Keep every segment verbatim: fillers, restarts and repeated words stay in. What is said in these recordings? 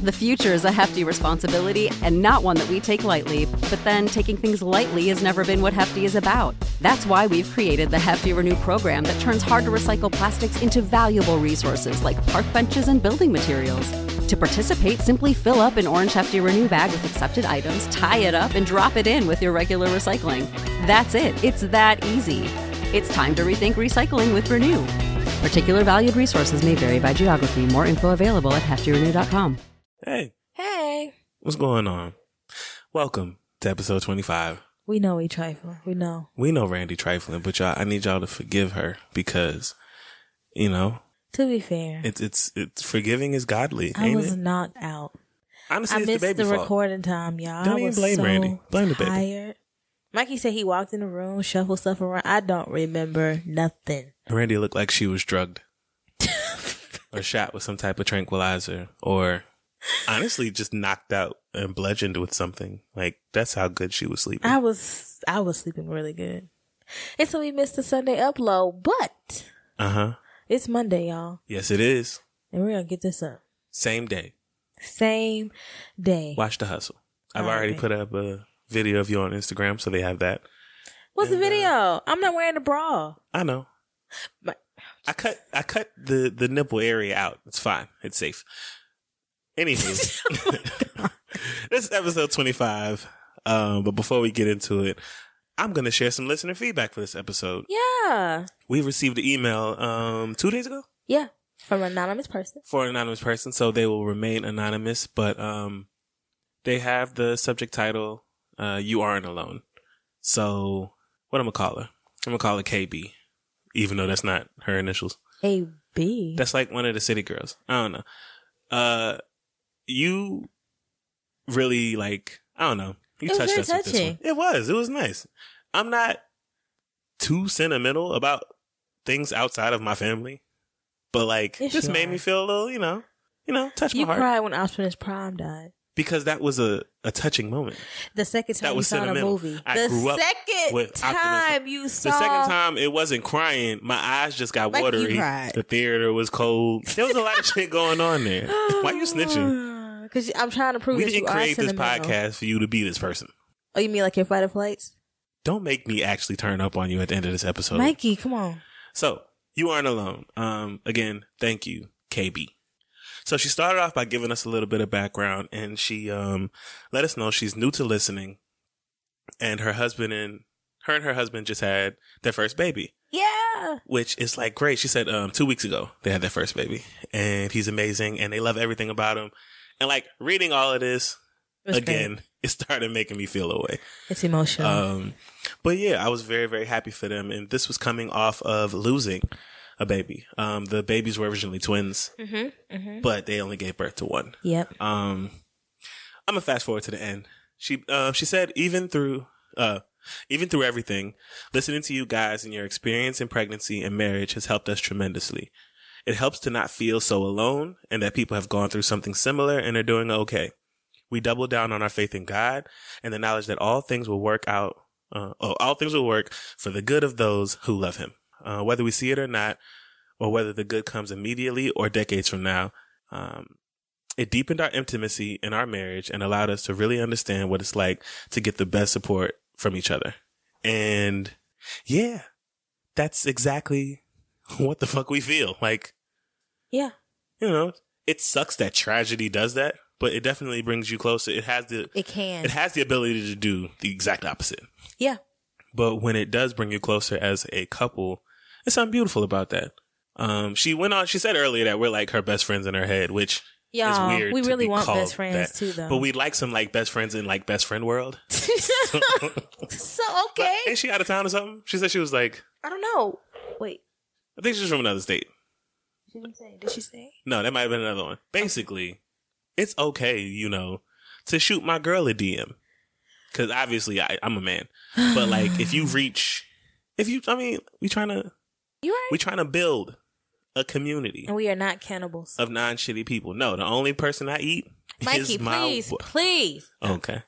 The future is a hefty responsibility and not one that we take lightly. But then taking things lightly has never been what Hefty is about. That's why we've created the Hefty Renew program that turns hard-to-recycle plastics into valuable resources like park benches and building materials. To participate, simply fill up an orange Hefty Renew bag with accepted items, tie it up, and drop it in with your regular recycling. That's it. It's that easy. It's time to rethink recycling with Renew. Particular valued resources may vary by geography. More info available at hefty renew dot com. Hey. Hey. What's going on? Welcome to episode twenty-five. We know we trifling. We know. We know Randy trifling, but y'all, I need y'all to forgive her because, you know. To be fair. It's, it's, it's forgiving is godly, I ain't was it? knocked out. Honestly, I it's missed the baby the fault. recording time, y'all. Don't I even was blame so Randy. Blame the baby. tired. Mikey said he walked in the room, shuffled stuff around. I don't remember nothing. Randy looked like she was drugged or shot with some type of tranquilizer or honestly just knocked out and bludgeoned with something. Like, that's how good she was sleeping. I was I was sleeping really good. And so we missed the Sunday upload, but Uh-huh. it's Monday, y'all. Yes, it is. And we're going to get this up. Same day. Same day. Watch the hustle. I've All already right. put up a video of you on Instagram, so they have that. What's And, the video? I'm not wearing a bra. I know. But I cut I cut the, the nipple area out. It's fine. It's safe. Anywho, this is episode twenty-five. Um, but before we get into it, I'm going to share some listener feedback for this episode. yeah. We received an email um, two days ago Yeah. From an anonymous person. for an anonymous person, so they will remain anonymous. But um, they have the subject title, uh, You Aren't Alone. So what I'm going to call her? I'm going to call her K B, even though that's not her initials. A B. That's like one of the city girls. I don't know. Uh, you really like, I don't know. You It was touched very us with this one. touching. It was. It was nice. I'm not too sentimental about things outside of my family, but like, Yes, this you made are. me feel a little, you know, you know, touch You my heart cried when Optimus Prime died. because that was a, a touching moment. The second That time you was saw the sentimental. movie. I the grew up second with Optimus. time you saw. The second time, it wasn't crying. My eyes just got Like you watery. cried. The theater was cold. There was a lot of shit going on there. Why you snitching? Because I'm trying to prove We that didn't you create are this sentimental. podcast for you to be this person. Oh, you mean like your fight or flights? Don't make me actually turn up on you at the end of this episode. Mikey, come on. So, you aren't alone. Um, again, thank you, K B. So she started off by giving us a little bit of background, and she um let us know she's new to listening, and her husband and her and her husband just had their first baby, Yeah. which is like great. She said um two weeks ago they had their first baby, and he's amazing, and they love everything about him. And like reading all of this It was again, great. it started making me feel away. It's emotional. Um, but yeah, I was very, very happy for them. And this was coming off of losing a baby. Um, the babies were originally twins, mm-hmm, mm-hmm. but they only gave birth to one. Yep. Um, I'm gonna fast forward to the end. She, uh, she said, even through, uh, even through everything, listening to you guys and your experience in pregnancy and marriage has helped us tremendously. It helps to not feel so alone and that people have gone through something similar and are doing okay. We double down on our faith in God and the knowledge that all things will work out. Uh, oh, all things will work for the good of those who love him. Uh, whether we see it or not, or whether the good comes immediately or decades from now. Um, it deepened our intimacy in our marriage and allowed us to really understand what it's like to get the best support from each other. And yeah, that's exactly what the fuck we feel. Like, Yeah. you know, it sucks that tragedy does that, but it definitely brings you closer. It has the, It can. it has the ability to do the exact opposite. Yeah. But when it does bring you closer as a couple, there's something beautiful about that. Um, she went on, she said earlier that we're like her best friends in her head, which Y'all, is weird. we to really be want called best friends that. too, though. But we'd like some like best friends in like best friend world. So, okay. Ain't she out of town or something? She said she was like, I don't know. Wait. I think she's from another state. She didn't say. Did she say? No, that might have been another one. Basically, it's okay, you know, to shoot my girl a D M. Because obviously I, I'm a man. But like, if you reach, if you, I mean, we trying to, You right. we trying to build a community And we are not cannibals. of non-shitty people. No, the only person I eat Mikey, is my... please, please. Okay.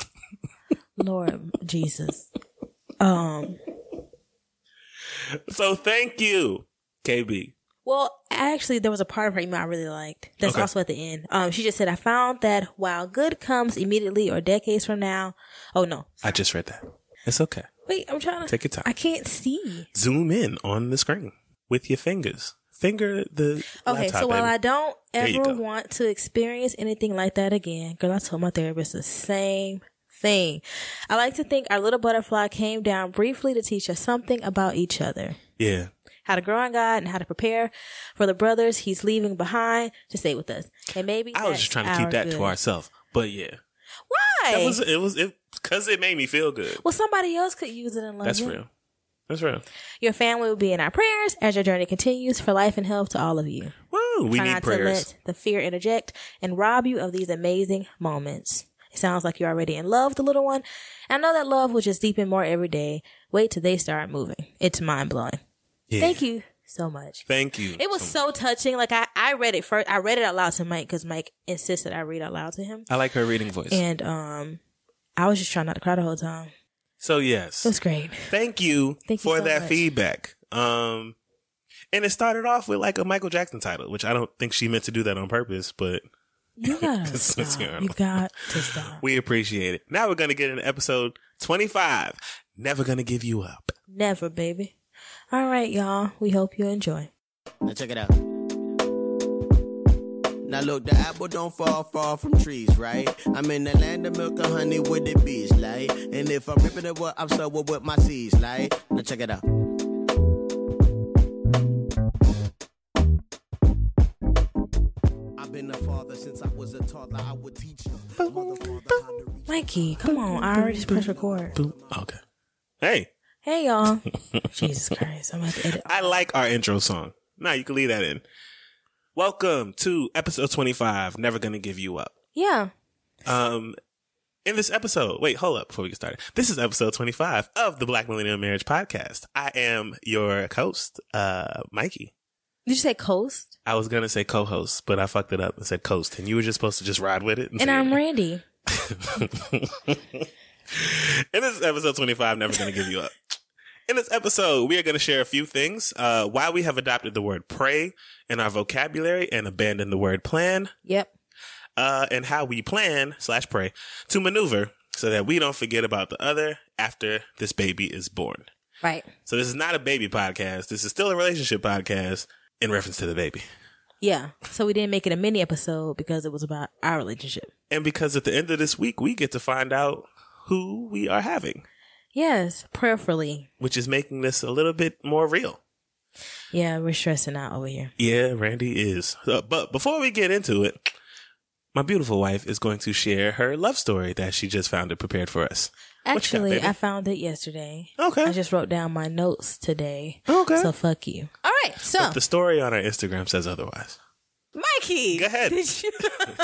Lord Jesus. Um. So thank you, K B. Well, actually, there was a part of her email I really liked. That's Okay. also at the end. Um, she just said, I found that while good comes immediately or decades from now. Oh, no. I just read that. It's okay. Wait, I'm trying to. Take your time. I can't see. Zoom in on the screen with your fingers. Finger the Okay, laptop, so while baby. I don't There you ever go. want to experience anything like that again, girl, I told my therapist the same thing. I like to think our little butterfly came down briefly to teach us something about each other. Yeah. How to grow in God and how to prepare for the brothers he's leaving behind to stay with us. And maybe I was just trying to keep that to ourselves. But yeah. Why? That was, it was, it, cause it made me feel good. Well, somebody else could use it and love That's it. real. That's real. Your family will be in our prayers as your journey continues for life and health to all of you. Woo, we Try need not prayers. to let the fear interject and rob you of these amazing moments. It sounds like you're already in love with the little one. I know that love will just deepen more every day. Wait till they start moving. It's mind blowing. Yeah. Thank you so much. Thank you. It was so touching. Like I, I read it first. I read it out loud to Mike because Mike insisted I read out loud to him. I like her reading voice. And um, I was just trying not to cry the whole time. So yes. It was great. Thank you Thank you for so that much. feedback. Um, and it started off with like a Michael Jackson title, which I don't think she meant to do that on purpose, but You gotta It's stop. terrible. You got to stop. we appreciate it. Now we're going to get into episode twenty-five. Never Gonna Give You Up. Never, baby. All right, y'all. We hope you enjoy. Now check it out. Now look, the apple don't fall far from trees, right? I'm in the land of milk and honey with the bees, like. And if I'm ripping it up, I'm so with my seeds, like. Now check it out. I've been a father since I was a toddler. I would teach her. Mother, father, how to reach. Mikey, come on. I already just pressed record. Boom. Okay. Hey, Hey, y'all. Jesus Christ. I'm about to edit. I like our intro song. Nah, you can leave that in. Welcome to episode twenty-five, Never Gonna Give You Up. Yeah. Um, in this episode, wait, hold up before we get started. This is episode twenty-five of the Black Millennial Marriage Podcast. I am your host, uh, Mikey. Did you say coast? I was gonna say co-host, but I fucked it up and said coast, and you were just supposed to just ride with it. And say I'm it. Randy. In this episode twenty-five, Never Gonna Give You Up. In this episode, we are going to share a few things. Uh, why we have adopted the word pray in our vocabulary and abandoned the word plan. Yep. Uh, and how we plan slash pray to maneuver so that we don't forget about the other after this baby is born. Right. So this is not a baby podcast. This is still a relationship podcast in reference to the baby. Yeah. So we didn't make it a mini episode because it was about our relationship. And because at the end of this week, we get to find out who we are having, Yes. Prayerfully. which is making this a little bit more real. Yeah. We're stressing out over here. Yeah, Randy is. Uh, but before we get into it, my beautiful wife is going to share her love story that she just found it prepared for us. What you got, Actually, baby? I found it yesterday. Okay. I just wrote down my notes today. Okay. So fuck you. All right. So, But the story on our Instagram says otherwise. Mikey. Go ahead. Did you?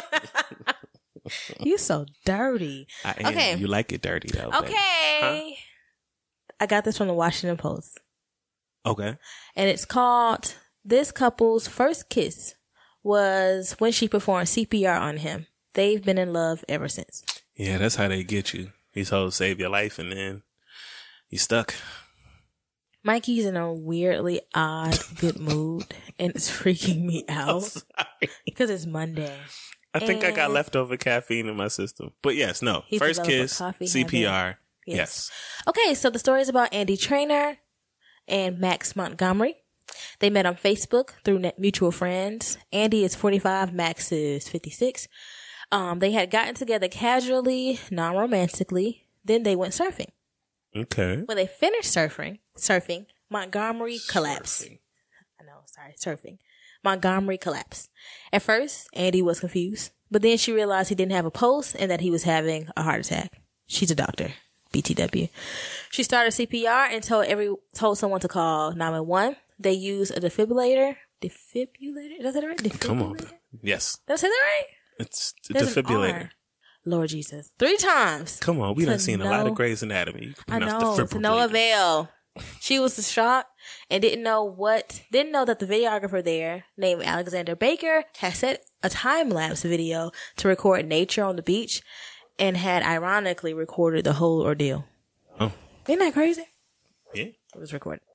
You so dirty. I am. Okay. You like it dirty, though. baby. Okay. I got this from the Washington Post. Okay. And it's called This Couple's First Kiss Was When She Performed C P R on Him. They've been in love ever since. Yeah, that's how they get you. These hoes save your life, and then you stuck. Mikey's in a weirdly odd good mood, and it's freaking me out Sorry. because it's Monday. I think I got And- leftover caffeine in my system. But yes, no. He's First developed a kiss, coffee C P R. habit. Yes. Yes. Okay, so the story is about Andy Traynor and Max Montgomery. They met on Facebook through net mutual friends. Andy is forty-five, Max is fifty-six. Um, they had gotten together casually, non-romantically. Then they went surfing. Okay. When they finished surfing, surfing, Montgomery collapsed. I know, sorry, surfing. Montgomery collapsed. At first, Andy was confused, but then she realized he didn't have a pulse and that he was having a heart attack. She's a doctor. B T W. She started C P R and told every told someone to call nine one one. They used a defibrillator. Defibrillator? Did I say that right? Defibrillator? Come on. Yes. Did I say that right? It's a There's an defibrillator. R. Lord Jesus. Three times. Come on. We To done seen a lot no- of Grey's Anatomy. You can I pronounce know, to no defibrillator. avail. She was shocked and didn't know what, didn't know that the videographer there, named Alexander Baker, had set a time-lapse video to record nature on the beach and had ironically recorded the whole ordeal. Oh. Isn't that crazy? Yeah. It was recorded.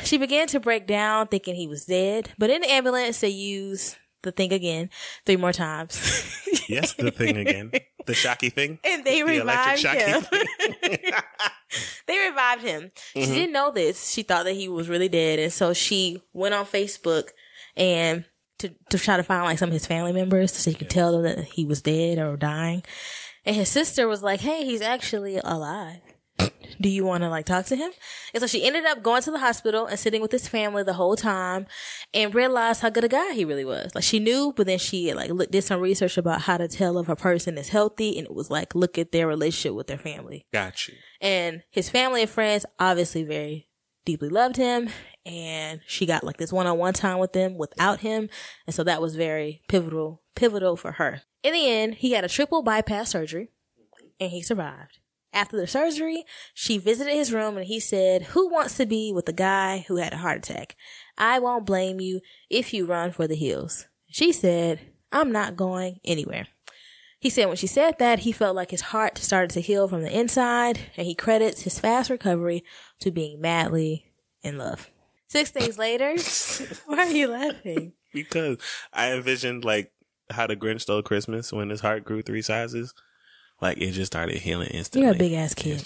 She began to break down, thinking he was dead. But in the ambulance, they used the thing again three more times. Yes, the thing again. The shocky thing. And they The revived electric him. shocky They revived him. Mm-hmm. She didn't know this. She thought that he was really dead. And so she went on Facebook and to, to try to find like some of his family members so she could tell them that he was dead or dying. And his sister was like, hey, he's actually alive. Do you want to like talk to him? And so she ended up going to the hospital and sitting with his family the whole time and realized how good a guy he really was. Like she knew, but then she like looked, did some research about how to tell if a person is healthy. And it was like, look at their relationship with their family. Got you. And his family and friends obviously very deeply loved him. And she got like this one-on-one time with them without him. And so that was very pivotal, pivotal for her. In the end, he had a triple bypass surgery and he survived. After the surgery, she visited his room and he said, who wants to be with the guy who had a heart attack? I won't blame you if you run for the hills. She said, I'm not going anywhere. He said when she said that, he felt like his heart started to heal from the inside, and he credits his fast recovery to being madly in love. Six days later, why are you laughing? Because I envisioned like how the Grinch stole Christmas when his heart grew three sizes. Like, it just started healing instantly. You're a big-ass kid.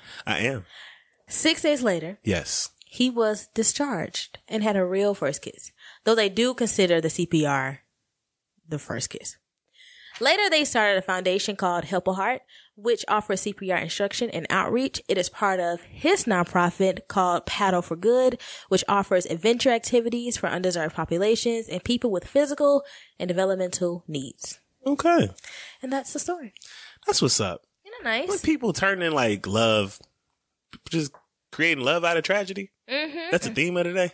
I am. Six days later, yes, he was discharged and had a real first kiss, though they do consider the C P R the first kiss. Later, they started a foundation called Help a Heart, which offers C P R instruction and outreach. It is part of his nonprofit called Paddle for Good, which offers adventure activities for undeserved populations and people with physical and developmental needs. Okay. And that's the story. That's what's up. Isn't that nice? When people turning like love, just creating love out of tragedy. Mm-hmm. That's the theme of the day.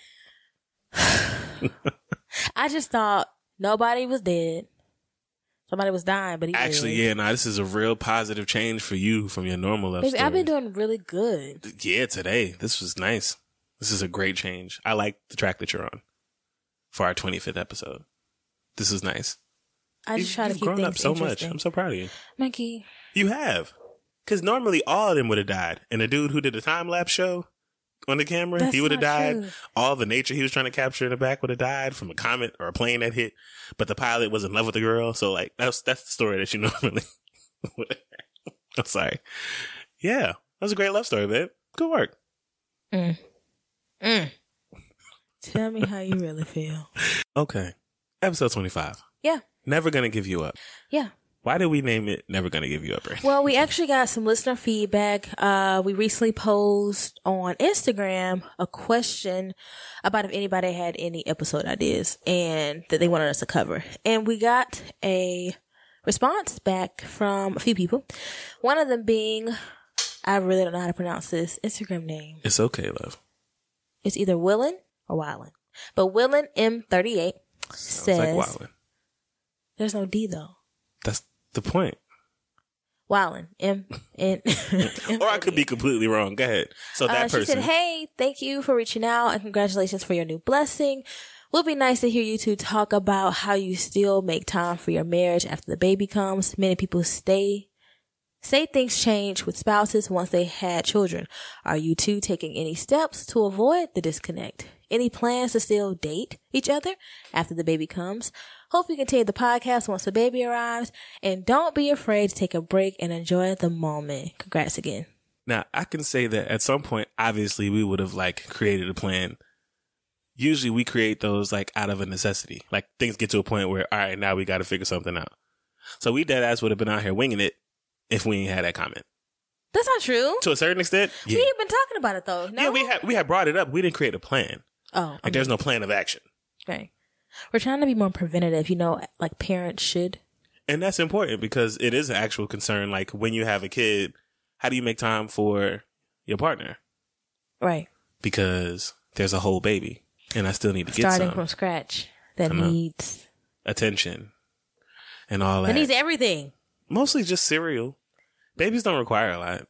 I just thought nobody was dead. Somebody was dying, but he Actually, lived. yeah, nah, this is a real positive change for you from your normal love Baby, story. I've been doing really good. Yeah, today. This was nice. This is a great change. I like the track that you're on for our twenty-fifth episode. This is nice. I just You've- try to you've keep grown things up so much. interesting. I'm so proud of you. Mikey. You have. Because normally all of them would have died. And the dude who did the time-lapse show on the camera, That's he would have not died. true. All the nature he was trying to capture in the back would have died from a comet or a plane that hit. But the pilot was in love with the girl. So, like, that's that's the story that you normally would have. I'm sorry. Yeah. That was a great love story, babe. Good work. Mm. Mm. Tell me how you really feel. Okay. Episode twenty-five. Yeah. Never Gonna Give You Up. Yeah. Why did we name it Never Gonna Give You Up, Ray? Well, we actually got some listener feedback. Uh, we recently posed on Instagram a question about if anybody had any episode ideas and that they wanted us to cover. And we got a response back from a few people. One of them being, I really don't know how to pronounce this Instagram name. It's okay, love. It's either Willin or Wildin. But Willin M thirty-eight Sounds says, like wildin'. There's no D though. That's the point. Wildin. M. M Or I could be completely wrong. Go ahead. So that uh, she person. said, hey, thank you for reaching out and congratulations for your new blessing. Would be nice to hear you two talk about how you still make time for your marriage after the baby comes. Many people stay, say things change with spouses once they had children. Are you two taking any steps to avoid the disconnect? Any plans to still date each other after the baby comes? Hope you continue the podcast once the baby arrives. And don't be afraid to take a break and enjoy the moment. Congrats again. Now, I can say that at some point, obviously, we would have like created a plan. Usually we create those like out of a necessity. Like things get to a point where, all right, now we got to figure something out. So we dead ass would have been out here winging it if we ain't had that comment. That's not true. To a certain extent, yeah. We ain't been talking about it though. No? Yeah, we had we had brought it up. We didn't create a plan. Oh, Like there's no plan of action. okay. We're trying to be more preventative, you know, like parents should. And that's important because it is an actual concern. Like when you have a kid, how do you make time for your partner? Right. Because there's a whole baby and I still need to get Starting some from scratch. That I know. needs attention and all that. that needs everything. Mostly just cereal. Babies don't require a lot.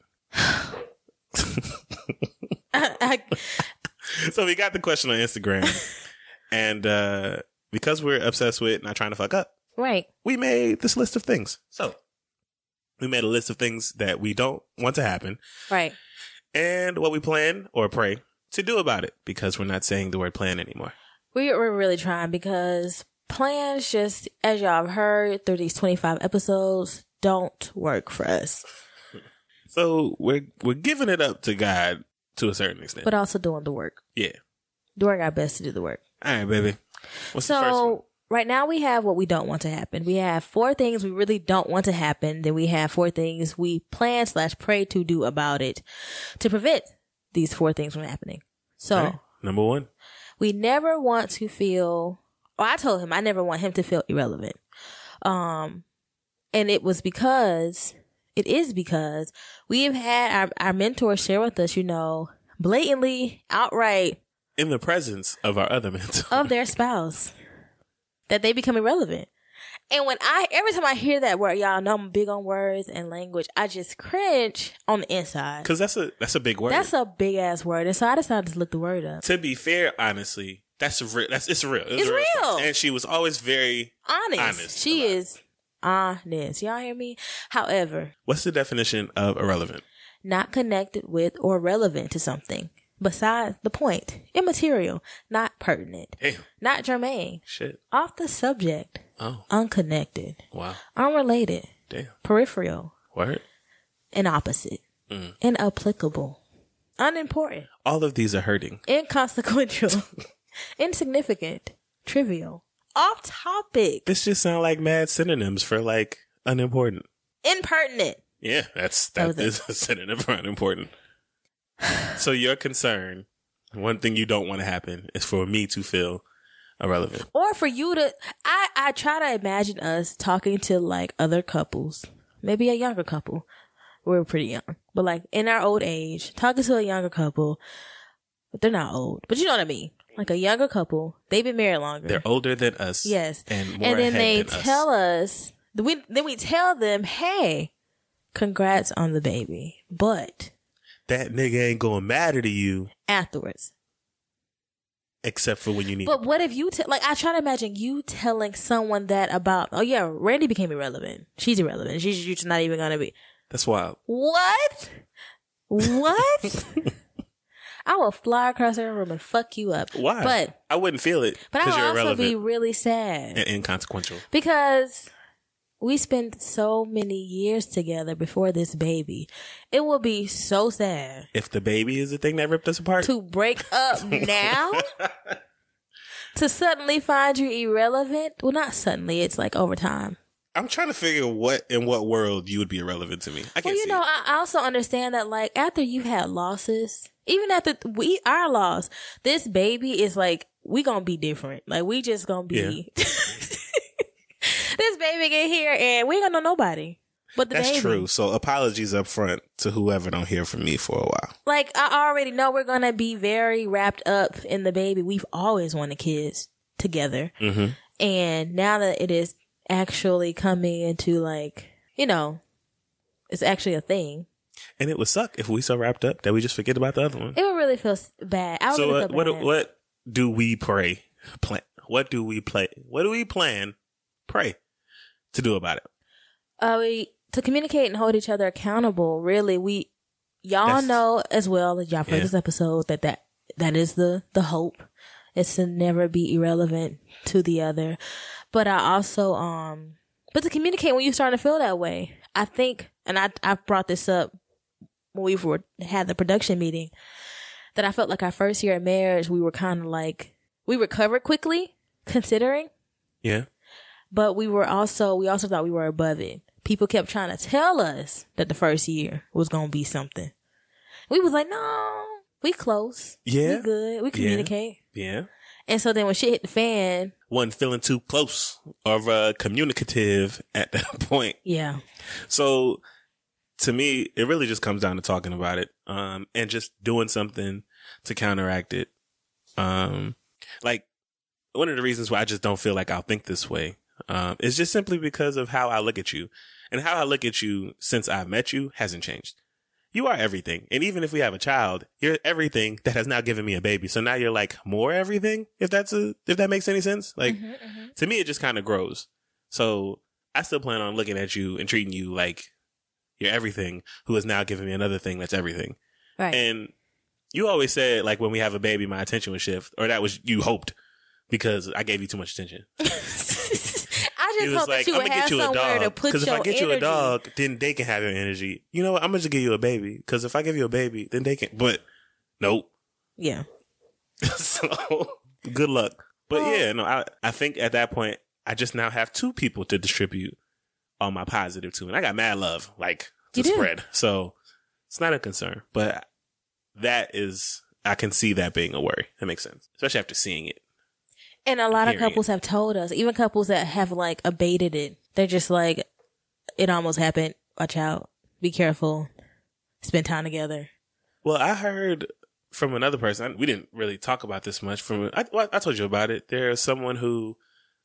I, I, So we got the question on Instagram and uh because we're obsessed with not trying to fuck up, right. we made this list of things. So we made a list of things that we don't want to happen Right. and what we plan or pray to do about it, because we're not saying the word plan anymore. We, we're really trying, because plans just, as y'all have heard through these twenty-five episodes, don't work for us. So we're we're giving it up to God to a certain extent. But also doing the work. Yeah. Doing our best to do the work. All right, baby. What's so, the first one? Right now we have what we don't want to happen. We have four things we really don't want to happen. Then we have four things we plan slash pray to do about it to prevent these four things from happening. So, right. Number one. We never want to feel, or I told him I never want him to feel irrelevant. Um, and it was because, it is because we have had our, our mentors share with us, you know, blatantly, outright. In the presence of our other mentors. Of their spouse. That they become irrelevant. And when I, every time I hear that word, y'all know I'm big on words and language, I just cringe on the inside. Because that's a, that's a big word. That's a big ass word. And so I decided to look the word up. To be fair, honestly, that's a real, that's, it's real. It's a real. real. And she was always very honest. honest she is honest. Y'all hear me? However. What's the definition of irrelevant? Not connected with or relevant to something. Besides the point. Immaterial. Not pertinent. Damn. Not germane. Shit. Off the subject. Oh. Unconnected. Wow. Unrelated. Damn. Peripheral. Word. Inopposite. Mm. Inapplicable. Unimportant. All of these are hurting. Inconsequential. Insignificant. Trivial. Off topic. This just sound like mad synonyms for like unimportant. Impertinent. Yeah, that's that, that is a synonym for unimportant. So your concern, one thing you don't want to happen is for me to feel irrelevant. Or for you to, I, I try to imagine us talking to like other couples, maybe a younger couple. We're pretty young, but like in our old age, talking to a younger couple, but they're not old, but you know what I mean? Like a younger couple, they've been married longer. They're older than us. Yes. And more And then ahead they than tell us. us, we, then we tell them, hey, congrats on the baby, but that nigga ain't gonna matter to you afterwards. Except for when you need. But what if you tell, like, I try to imagine you telling someone that about, oh yeah, Randy became irrelevant. She's irrelevant. She's just not even gonna be. That's wild. What? What? I will fly across the room and fuck you up. Why? But I wouldn't feel it. But I would you're also irrelevant be really sad. and inconsequential. Because we spent so many years together before this baby. It will be so sad. If the baby is the thing that ripped us apart. To break up now? To suddenly find you irrelevant? Well, not suddenly. It's like over time. I'm trying to figure what in what world you would be irrelevant to me. I can't Well, you see know, it. I also understand that, like, after you've had losses, even after we our loss, this baby is like, we gonna be different. Like, we just gonna be. Yeah. This baby get here and we ain't gonna know nobody but the That's baby. true. So apologies up front to whoever don't hear from me for a while. Like, I already know we're gonna be very wrapped up in the baby. We've always wanted kids together. Mm-hmm. And now that it is actually coming into, like, you know, it's actually a thing. And it would suck if we so wrapped up that we just forget about the other one. It would really feel bad. I would so really uh, feel what bad. what do we pray plan? What do we play? What do we plan? Pray to do about it. Uh, we to communicate and hold each other accountable. Really, we y'all That's, know as well as y'all heard yeah. this episode that, that that is the the hope. Is to never be irrelevant to the other. But I also um, but to communicate when you start to feel that way. I think, and I I brought this up when we were had the production meeting, that I felt like our first year of marriage we were kind of like we recovered quickly, considering. Yeah. But we were also, we also thought we were above it. People kept trying to tell us that the first year was going to be something. We was like, no, we close. Yeah. We good. We communicate. Yeah. yeah. And so then when shit hit the fan. Wasn't feeling too close or uh, communicative at that point. Yeah. So to me, it really just comes down to talking about it um, and just doing something to counteract it. Um, like one of the reasons why I just don't feel like I'll think this way Um, it's just simply because of how I look at you, and how I look at you since I've met you hasn't changed. You are everything. And even if we have a child, you're everything that has now given me a baby. So now you're like more everything, if that's a, if that makes any sense. Like Mm-hmm, mm-hmm. to me, it just kind of grows. So I still plan on looking at you and treating you like you're everything who has now given me another thing that's everything. Right. And You always said, like, when we have a baby, my attention would shift. Or that was, you hoped, because I gave you too much attention. I just He was hope like, that you I'm would going to have get you a somewhere to dog. put Because your if I get energy. you a dog, then they can have your energy. You know what? I'm going to just give you a baby. Because if I give you a baby, then they can. But, nope. Yeah. So, good luck. But Well, yeah, no, I, I think at that point, I just now have two people to distribute all my positive to. And I got mad love, like, to You do. spread. So, it's not a concern. But that is, I can see that being a worry. That makes sense. Especially after seeing it. And a lot of Period. couples have told us, even couples that have like abated it, they're just like, it almost happened. Watch out. Be careful. Spend time together. Well, I heard from another person, we didn't really talk about this much. From I, well, I told you about it. There's someone who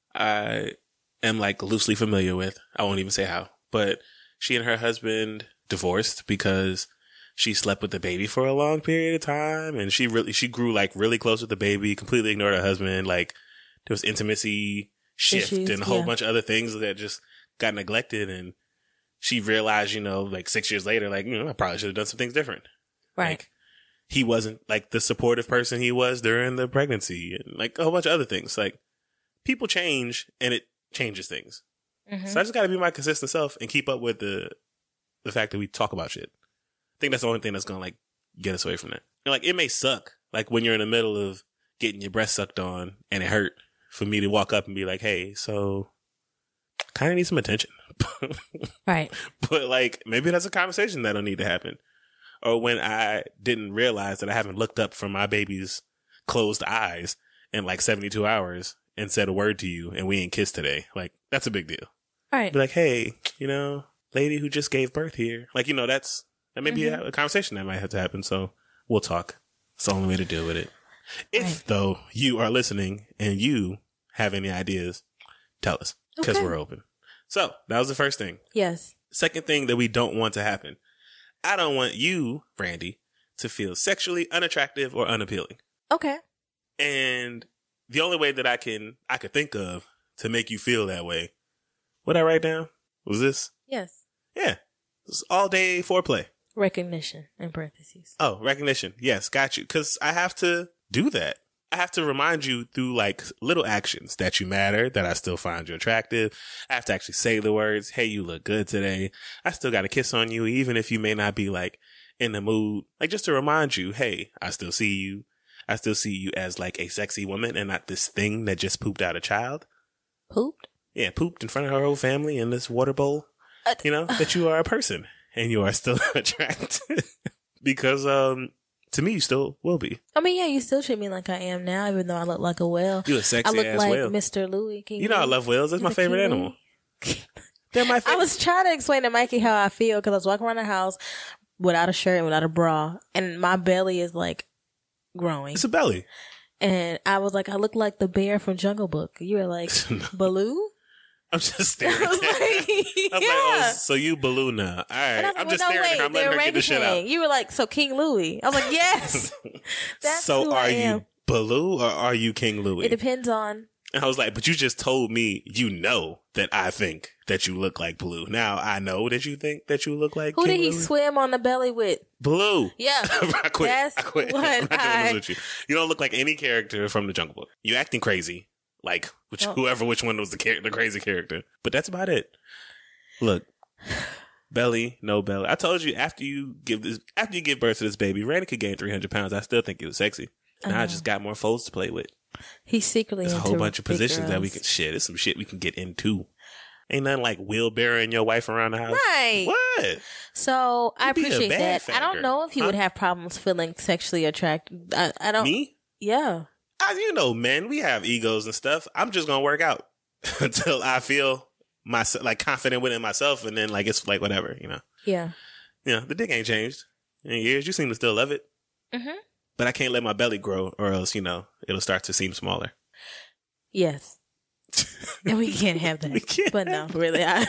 I am like loosely familiar with. I won't even say how, but she and her husband divorced because she slept with the baby for a long period of time, and she really she grew like really close with the baby, completely ignored her husband. Like there was intimacy shift Issues, and a whole yeah. bunch of other things that just got neglected, and she realized, you know, like six years later, like, you know, I probably should have done some things different. Right. Like, he wasn't like the supportive person he was during the pregnancy, and like a whole bunch of other things. Like people change and it changes things. Mm-hmm. So I just got to be my consistent self and keep up with the, the fact that we talk about shit. I think that's the only thing that's going to like get us away from that. And, like it may suck. Like when you're in the middle of getting your breast sucked on and it hurt for me to walk up and be like, hey, so kind of need some attention. Right. But like maybe that's a conversation that'll need to happen. Or when I didn't realize that I haven't looked up from my baby's closed eyes in like seventy-two hours and said a word to you and we ain't kissed today. Like, that's a big deal. Right. Be like, hey, you know, lady who just gave birth here. Like, you know, that's, that may be Mm-hmm. a, a conversation that might have to happen. So we'll talk. It's the only way to deal with it. If, Right. though, you are listening and you have any ideas, tell us because Okay. we're open. So that was the first thing. Yes. Second thing that we don't want to happen. I don't want you, Brandy, to feel sexually unattractive or unappealing. Okay. And the only way that I can, I could think of to make you feel that way, what I write down was this. Yes. Yeah. It's all day foreplay. Recognition in parentheses. Oh, recognition. Yes. Got you. Cause I have to do that. I have to remind you through like little actions that you matter, that I still find you attractive. I have to actually say the words, hey, you look good today. I still got a kiss on you, even if you may not be like in the mood. Like just to remind you, hey, I still see you. I still see you as like a sexy woman and not this thing that just pooped out a child. Pooped? Yeah, pooped in front of her whole family in this water bowl. Uh, You know, that you are a person and you are still attractive. Because, um, to me, you still will be. I mean, yeah, you still treat me like I am now, even though I look like a whale. You a I sexy look ass like whale. Mister Louis. King You know I Louis. love whales. That's my He's a favorite King animal. Louis. They're my I favorite. was trying to explain to Mikey how I feel because I was walking around the house without a shirt and without a bra, and my belly is like growing. It's a belly. And I was like, I look like the bear from Jungle Book. You were like, Baloo? I'm just staring I at was her. like, I'm like, yeah. oh, so you balloon now. All right. And I was I'm like, just well, no, staring at wait, her. I'm the letting her get the shit orangutan. out. You were like, so King Louis. I was like, yes. That's so who are I am. you Baloo or are you King Louis? It depends on. And I was like, but you just told me you know that I think that you look like Baloo. Now I know that you think that you look like Who King did he Louis. swim on the belly with? Baloo. Yeah. I quit. That's I quit. what I'm not doing I- this with you. You don't look like any character from the Jungle Book. You acting crazy, like which Oh. whoever which one was the char- the crazy character. But that's about it. Look, belly, no belly. I told you after you give this, after you give birth to this baby, Randy could gain three hundred pounds. I still think it was sexy. Now I just got more folds to play with. He's secretly There's a into whole bunch of big positions that we girls. can shit. There's some shit we can get into. Ain't nothing like wheelbarrowing your wife around the house. Right. What? So I You'd be a appreciate bad that. I don't faggot. know if you would Huh? have problems feeling sexually attracted. I, I don't. Me? Yeah. I, you know, men, we have egos and stuff. I'm just gonna work out until I feel myself like confident within myself, and then like it's like whatever, you know. Yeah. You know, the dick ain't changed in years. You seem to still love it, Mm-hmm. but I can't let my belly grow, or else you know it'll start to seem smaller. Yes. And we can't have that. We can't But no, really, I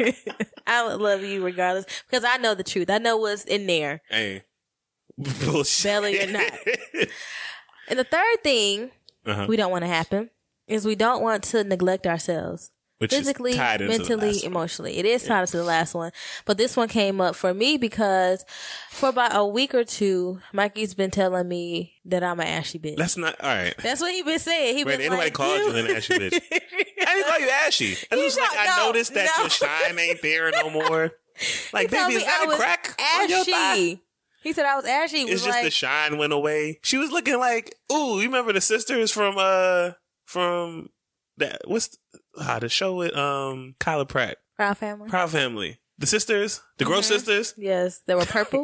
I would love you regardless because I know the truth. I know what's in there, Hey, bullshit. belly or not. And the third thing uh-huh. we don't want to happen is we don't want to neglect ourselves Which physically, is tied into mentally, the last one. emotionally. It is tied to the last one. But this one came up for me because for about a week or two, Mikey's been telling me that I'm an ashy bitch. That's not all right. That's what he been saying. He Wait, been anybody like, called you an ashy bitch? I didn't call you ashy. I You was like, don't- I no, noticed that no. your shine ain't there no more. Like, He told baby, me is that I a was crack on your thigh? ashy. He said I was ashy. He It's was just like, the shine went away. She was looking like, ooh, you remember the sisters from uh from that what's ah, the show with um Kyla Pratt, Proud Family. Proud Family, the sisters, the Gross Mhm. sisters. Yes, they were purple.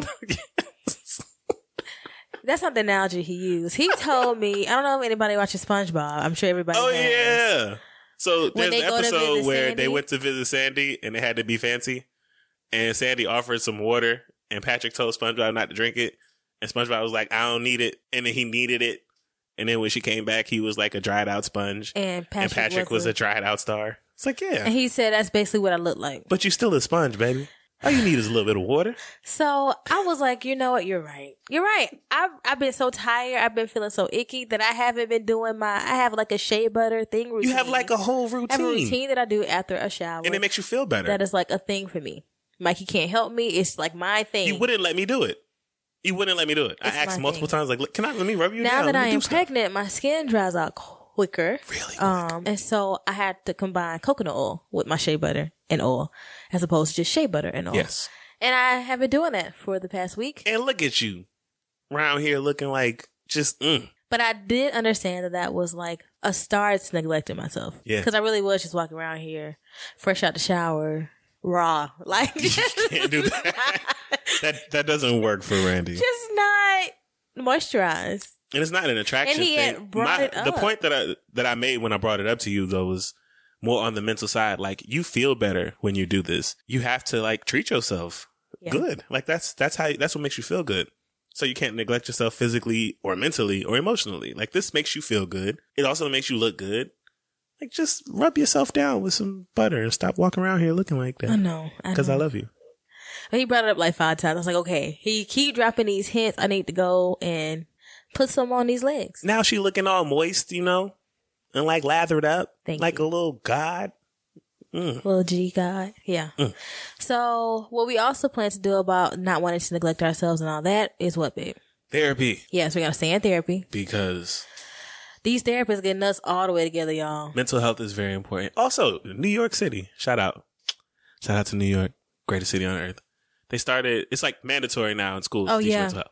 That's not the analogy he used. He told me, I don't know if anybody watches SpongeBob. I'm sure everybody Oh has. yeah. So When there's they an go to episode visit where Sandy? they went to visit Sandy and they had to be fancy, and Sandy offered some water, and Patrick told SpongeBob not to drink it, and SpongeBob was like, "I don't need it," and then he needed it, and then when she came back, he was like a dried out sponge, And Patrick, and Patrick was, a, a dried out star. It's like, yeah, And he said that's basically what I look like. but you still a sponge, baby. All you need is a little bit of water. So I was like, you know what? You're right. You're right. I've I've been so tired. I've been feeling so icky that I haven't been doing my. I have like a shea butter thing routine. You have like a whole I have a routine, routine that I do after a shower, and it makes you feel better. that is like a thing for me. Mikey can't help me. It's like my thing. You wouldn't let me do it. You wouldn't let me do it. It's I asked my multiple thing. times, like, can I let me rub you now down? that Let me I do am stuff. pregnant, my skin dries out quicker. Really? Um, and so I had to combine coconut oil with my shea butter and oil, as opposed to just shea butter and oil. Yes. And I have been doing that for the past week. And look at you around here looking like just, mm. But I did understand that that was like a start to neglecting myself. Yeah. Because I really was just walking around here, fresh out the shower, raw. Like, just, Can't do that. that that doesn't work for Randy. just not moisturized. And it's not an attraction And he thing. had brought My- it The up. point that I that I made when I brought it up to you though was more on the mental side. Like, you feel better when you do this. You have to like treat yourself Yeah. good. Like that's that's how that's what makes you feel good. So you can't neglect yourself physically or mentally or emotionally. Like, this makes you feel good. It also makes you look good. Like, just rub yourself down with some butter and stop walking around here looking like I that. know. Because I, know. love you. But he brought it up like five times. I was like, okay, he keep dropping these hints. I need to go and put some on these legs. Now she looking all moist, you know, and like lathered up, Thank like you. a little god. Mm. Little G God. Yeah. Mm. So what we also plan to do about not wanting to neglect ourselves and all that is what, babe? Therapy, Yes, we're going to stay in therapy. because These therapists getting us all the way together, y'all. mental health is very important. Also, New York City, shout out, shout out to New York, greatest city on earth. They started. It's like mandatory now in schools. Oh, to teach yeah. mental health.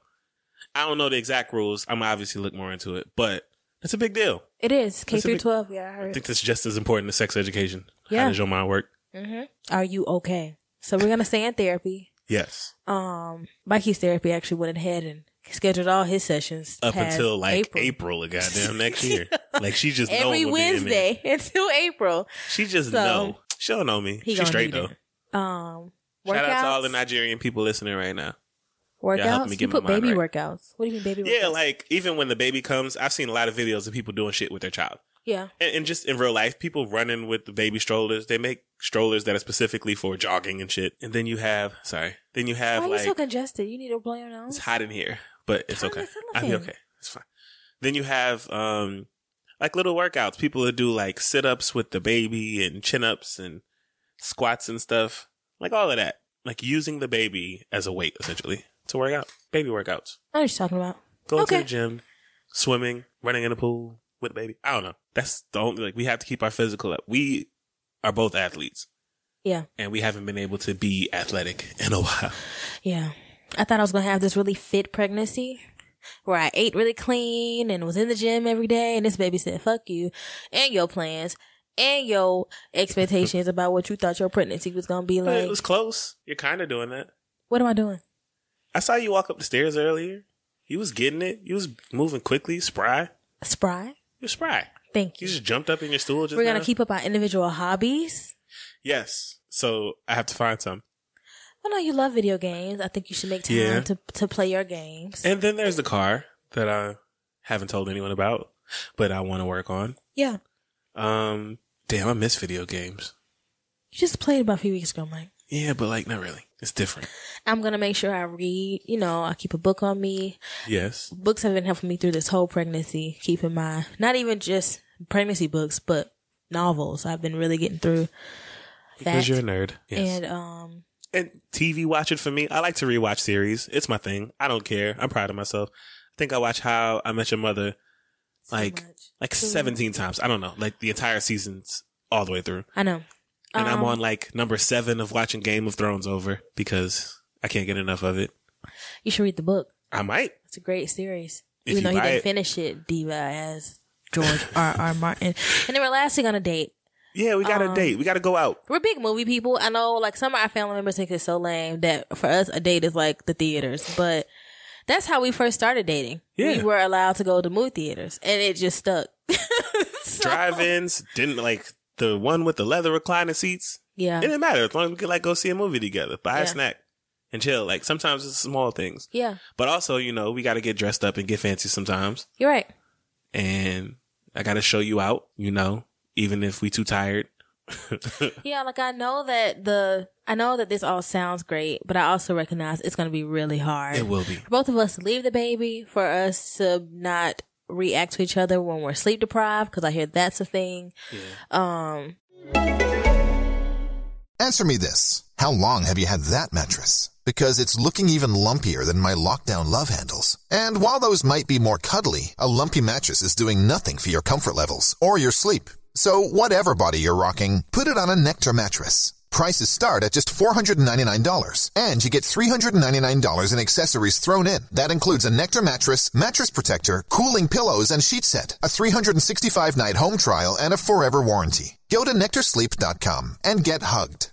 I don't know the exact rules. I'm obviously look more into it, but it's a big deal. It is. K That's a through big- twelve. Yeah, I I heard. think that's just as important as sex education. Yeah. How does your mind work? Mm-hmm. Are you okay? So we're going to stay in therapy. Yes. Um, Mikey's therapy actually went ahead and scheduled all his sessions Up past until like April, April. of goddamn next year. Like, she just know Every what be in there. Wednesday until April. She just So, know. She don't know me. He She's gonna straight need though. it. Um, workouts. Shout out to all the Nigerian people listening right now. workouts. Y'all helping me You get my put mind baby right. workouts. What do you mean baby Yeah, workouts? like, even when the baby comes, I've seen a lot of videos of people doing shit with their child. Yeah. And, and just in real life, people running with the baby strollers. They make strollers that are specifically for jogging and shit. And then you have, sorry, then you have Why are like, you so congested? You need to blow your it's nose. hot in here, but it's Turn okay. the I'll be cellophane. okay. It's fine. Then you have, um, like little workouts. People that do like sit ups with the baby and chin ups and squats and stuff. Like all of that. Like using the baby as a weight, essentially, to work out. Baby workouts. I know what you're talking about. Going Okay. to the gym, swimming, running in the pool with a baby. I don't know. That's the only, like, we have to keep our physical up. We are both athletes, Yeah. and we haven't been able to be athletic in a while. Yeah. I thought I was going to have this really fit pregnancy where I ate really clean and was in the gym every day. And this baby said, fuck you and your plans and your expectations about what you thought your pregnancy was going to be But like. it was close. You're kind of doing that. What am I doing? I saw you walk up the stairs earlier. You was getting it. You was moving quickly, spry. Spry? You're spry. Thank You you. just jumped up in your stool just We're going now. to keep up our individual hobbies. Yes. So I have to find some. I know you love video games. I think you should make time Yeah. to to play your games. And then there's the car that I haven't told anyone about, but I want to work on. Yeah. Um, damn, I miss video games. You just played about a few weeks ago, Mike. Yeah, but like, not really. It's different. I'm going to make sure I read. You know, I keep a book on me. Yes. Books have been helping me through this whole pregnancy. Keep in mind, not even just pregnancy books, but novels. I've been really getting through that. Because you're a nerd. Yes. And um, and T V watching for me, I like to rewatch series. It's my thing. I don't care. I'm proud of myself. I think I watch How I Met Your Mother like so like seventeen times. I don't know, like the entire seasons all the way through. I know. And um, I'm on like number seven of watching Game of Thrones over because I can't get enough of it. You should read the book. I might. It's a great series. If Even though you he buy didn't it. finish it, Diva as George R. R. Martin. And they were lastly on a date. Yeah, we got Um, a date. We got to go out. We're big movie people. I know, like, some of our family members think it's so lame that for us, a date is like the theaters. But that's how we first started dating. Yeah. We were allowed to go to movie theaters, and it just stuck. So- Drive-ins didn't like the one with the leather recliner seats. Yeah. It didn't matter as long as we could like go see a movie together, buy Yeah. a snack, and chill. Like sometimes it's small things, Yeah. but also you know we got to get dressed up and get fancy sometimes. You're right. And I got to show you out. You know, even if we too tired. Yeah, like I know that the I know that this all sounds great, but I also recognize it's going to be really hard. It will be. For both of us to leave the baby, for us to not react to each other when we're sleep deprived, because I hear that's a thing. Um, Answer me this. How long have you had that mattress? Because it's looking even lumpier than my lockdown love handles. And while those might be more cuddly, a lumpy mattress is doing nothing for your comfort levels or your sleep. So whatever body you're rocking, put it on a Nectar mattress. Prices start at just four hundred ninety-nine dollars, and you get three hundred ninety-nine dollars in accessories thrown in. That includes a Nectar mattress, mattress protector, cooling pillows, and sheet set, a three hundred sixty-five night home trial, and a forever warranty. Go to nectar sleep dot com and get hugged.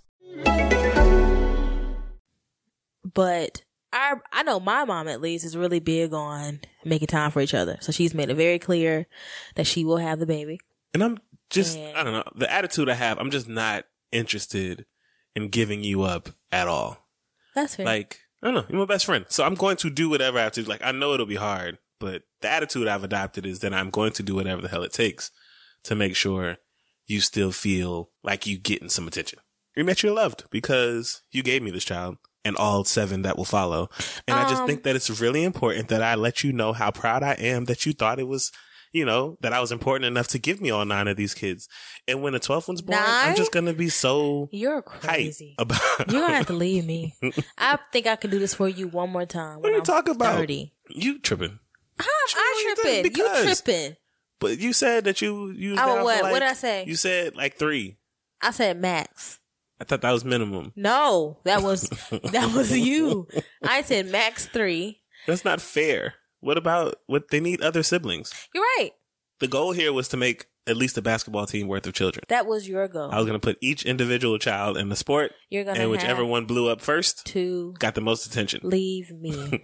but I I know my mom at least is really big on making time for each other. So she's made it very clear that she will have the baby. And I'm just, And- I don't know, the attitude I have, I'm just not interested in giving you up at all. That's fair. Like, I don't know, you're my best friend. So I'm going to do whatever I have to. Like, I know it'll be hard, but the attitude I've adopted is that I'm going to do whatever the hell it takes to make sure you still feel like you getting some attention. And that you're loved because you gave me this child and all seven that will follow. And I just Um, think that it's really important that I let you know how proud I am that you thought it was, you know, that I was important enough to give me all nine of these kids. And when the twelfth one's born, I'm Nine? just going to be so You're hype crazy. about You're gonna have to leave me. I think I can do this for you one more time. What when are you I'm talking about? thirty. You tripping. How What am I you tripping? think? You Because- tripping. But you said that you, you was Oh, down for what? like- What did I say? You said like three. I said max. I thought that was minimum. No, that was that was you. I said max three. That's not fair. What about what they need other siblings? You're right. The goal here was to make at least a basketball team worth of children. That was your goal. I was going to put each individual child in the sport, You're gonna and whichever have one blew up first to got the most attention. leave me.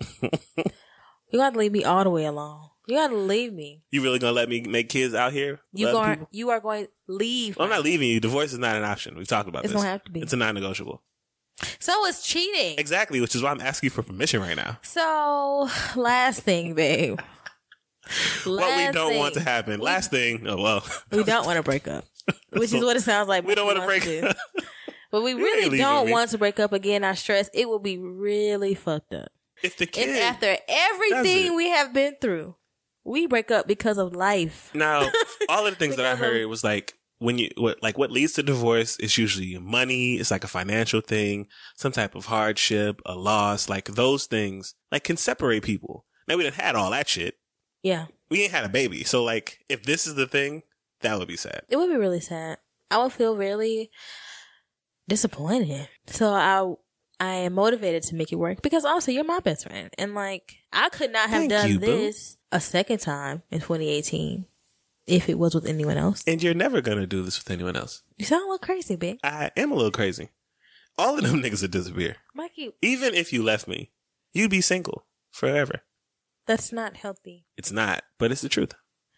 You got to leave me all the way alone. You got to leave me. You really going to let me make kids out here? You love going? people? You are going to leave. Well, I'm me. not leaving you. Divorce is not an option. We've talked about It's this. gonna have to be. It's a non-negotiable. So it's cheating. Exactly, which is why I'm asking you for permission right now. So last thing, babe. What we Last don't want to thing. happen. Last thing. Oh, well. We don't want to break up, which is what it sounds like. We don't want to Mikey break wants up. to. But we You ain't really leaving don't me. want to break up again. I stress it will be really fucked up. If the If kid. after does everything it. we have been through, we break up because of life. Now, all of the things that I Because of- heard was like, when you, what, like what leads to divorce is usually money. It's like a financial thing, some type of hardship, a loss, like those things, like can separate people. Now we done had all that shit. Yeah, We ain't had a baby. So like, if this is the thing, that would be sad. it would be really sad. I would feel really disappointed. So I, I am motivated to make it work because also you're my best friend, and like I could not have Thank done you, boo. this a second time in twenty eighteen if it was with anyone else. And you're never going to do this with anyone else. You sound a little crazy, babe. I am a little crazy. All of them niggas would disappear. Mikey, Even if you left me, you'd be single forever. that's not healthy. It's not, but it's the truth.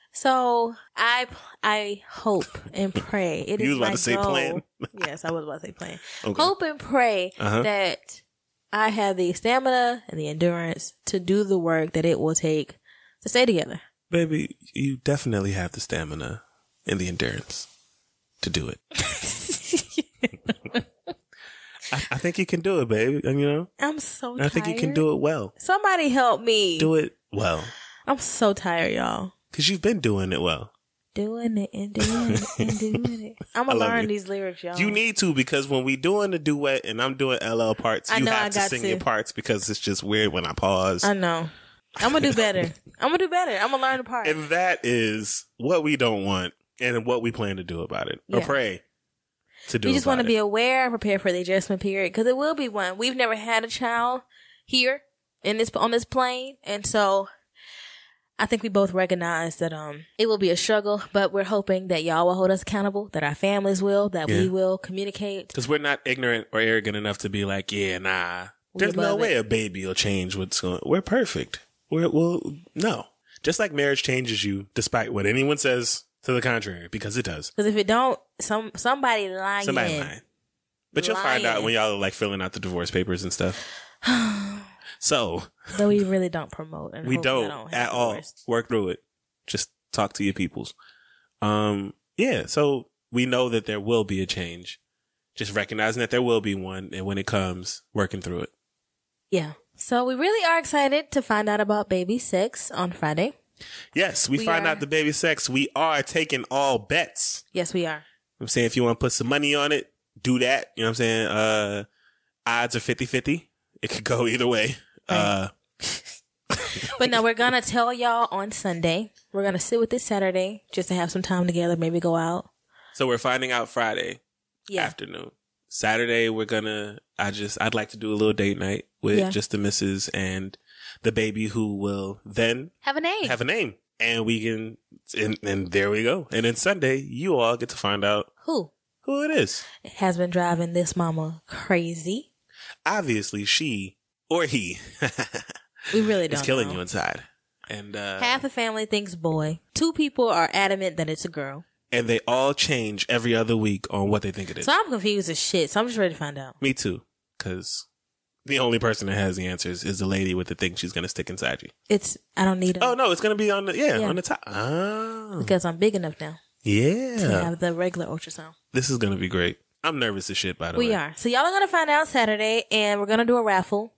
So I I hope and pray. It is You was about my to say goal. plan? Yes, I was about to say plan. Okay. Hope and pray Uh-huh. that I have the stamina and the endurance to do the work that it will take to stay together. Baby, you definitely have the stamina and the endurance to do it. I, I think you can do it, baby. And, you know, I'm so and tired. I think you can do it well. Somebody help me. Do it well. I'm so tired, y'all. Because you've been doing it well. Doing it and doing it and doing it. I'm I gonna love learn you. these lyrics, y'all. You need to, because when we doing the duet and I'm doing L L parts, I you know, have I to got sing to. your parts, because it's just weird when I pause. I know. I'm gonna do better. I'm gonna do better. I'm gonna learn the part. And that is what we don't want and what we plan to do about it. Or Yeah. pray to do We just about want to it. be aware and prepare for the adjustment period, because it will be one. We've never had a child here in this on this plane, and so I think we both recognize that um it will be a struggle. But we're hoping that y'all will hold us accountable, that our families will, that Yeah. we will communicate. Because we're not ignorant or arrogant enough to be like, yeah, nah. We There's no above way it. a baby will change what's going. We're perfect. We're well, no. Just like marriage changes you, despite what anyone says to the contrary, because it does. Because if it don't, some somebody lying. Somebody lying. But you'll find out Lying. when y'all are like filling out the divorce papers and stuff. So Though we really don't promote. And we hope don't, I don't at have all divorce. work through it. Just talk to your peoples. Um, yeah. So we know that there will be a change. Just recognizing that there will be one, and when it comes, working through it. Yeah. So we really are excited to find out about baby six on Friday. Yes, we, We find are- out the baby sex. We are taking all bets. Yes, we are. I'm saying, if you want to put some money on it, do that. You know what I'm saying? Uh, odds are fifty-fifty. It could go either way. Uh, But no, we're going to tell y'all on Sunday. We're going to sit with this Saturday just to have some time together, maybe go out. so we're finding out Friday Yeah. afternoon. Saturday, we're gonna, I just, I'd like to do a little date night with Yeah. just the missus and the baby, who will then Have a name. have a name. And we can, and, and there we go. And then Sunday, you all get to find out Who who it is. has been driving this mama crazy? Obviously, she or he We really is don't killing know. you inside. And, uh, Half the family thinks boy. Two people are adamant that it's a girl. and they all change every other week on what they think it is. So I'm confused as shit. So I'm just ready to find out. Me too. Cause the only person that has the answers is the lady with the thing she's going to stick inside you. It's, I don't need them Oh no, it's going to be on the, yeah, Yeah. on the top. Oh, because I'm big enough now to yeah. have the regular ultrasound. This is going to be great. I'm nervous as shit, by the way. We are. So y'all are going to find out Saturday, and we're going to do a raffle.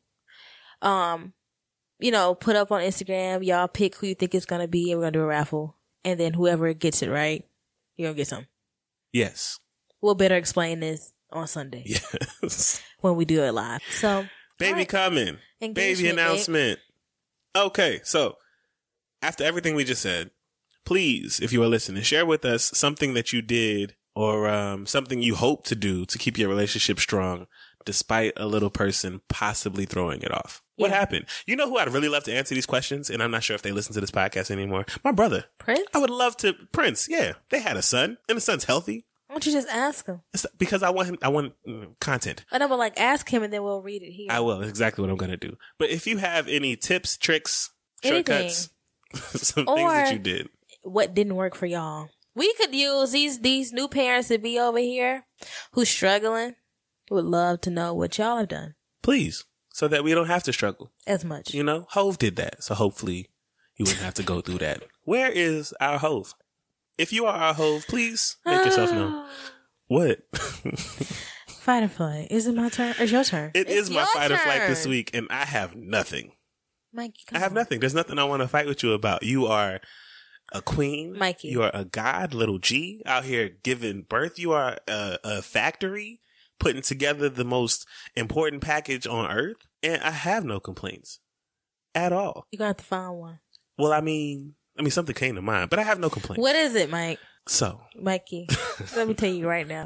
Um, you know, put up on Instagram. Y'all pick who you think it's going to be, and we're going to do a raffle. And then whoever gets it right, you're going to get some. Yes. We'll better explain this on Sunday Yes. when we do it live. So, Baby all right. coming. Engagement Baby date. announcement. Okay. So after everything we just said, please, if you are listening, share with us something that you did or um, something you hope to do to keep your relationship strong despite a little person possibly throwing it off. What Yeah. happened? You know who I'd really love to answer these questions? And I'm not sure if they listen to this podcast anymore. My brother. Prince? I would love to. Prince, yeah. They had a son, and the son's healthy. Why don't you just ask him? It's because I want him, I want mm, content. I know, but like ask him and then we'll read it here. I will. That's exactly what I'm going to do. But if you have any tips, tricks, Anything. shortcuts, some Or- things that you did. What didn't work for y'all? We could use these these new parents to be over here who's struggling. Would love to know what y'all have done Please, so that we don't have to struggle. as much. You know, Hove did that. So hopefully you wouldn't have to go through that. Where is our Hove? If you are our Hove, please make yourself known. What? Fight or flight. Is it my turn? Or it's your turn? It It's is my your fight or flight this turn. week, and I have nothing. Mikey, I come have on. nothing. There's nothing I want to fight with you about. You are a queen. Mikey. You are a god, little G, out here giving birth. You are a, a factory putting together the most important package on earth. And I have no complaints at all. You're going to have to find one. Well, I mean, I mean, something came to mind, but I have no complaints. What is it, Mike? So, Mikey, let me tell you right now.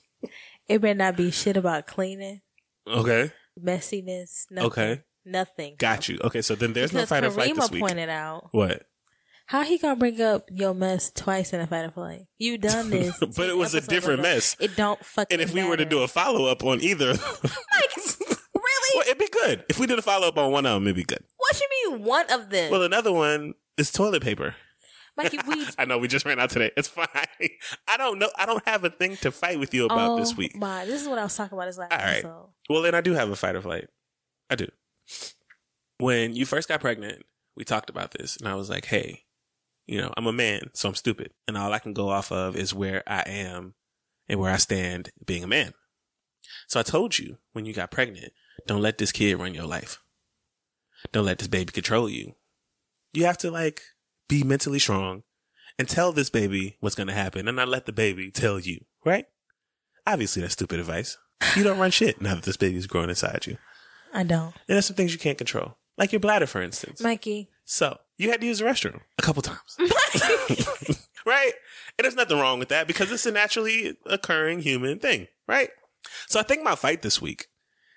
It better not be shit about cleaning, okay. messiness, nothing. Okay. Nothing. Got you. Okay. So then there's because no fight or flight Karima this week. pointed out, What? how he gonna bring up your mess twice in a fight or flight? You done this. But two it was a episodes different ago. mess. It don't fucking And if we were to matter. do a follow up on either, Really? well, it'd be good. If we did a follow up on one of them, it'd be good. What you mean one of them? Well, another one is toilet paper. Mikey, we I know we just ran out today. It's fine. I don't know. I don't have a thing to fight with you about oh, this week. My, this is what I was talking about this last All right. episode. Well, then I do have a fight or flight. I do. When you first got pregnant, we talked about this, and I was like, hey, you know, I'm a man, so I'm stupid. And all I can go off of is where I am and where I stand being a man. So I told you when you got pregnant, don't let this kid run your life. Don't let this baby control you. You have to like be mentally strong and tell this baby what's going to happen and not let the baby tell you, right? Obviously, that's stupid advice. You don't run shit now that this baby's growing inside you. I don't. And there's some things you can't control. Like your bladder, for instance. Mikey. So, you had to use the restroom a couple times. Right? And there's nothing wrong with that because it's a naturally occurring human thing, right? So I think my fight this week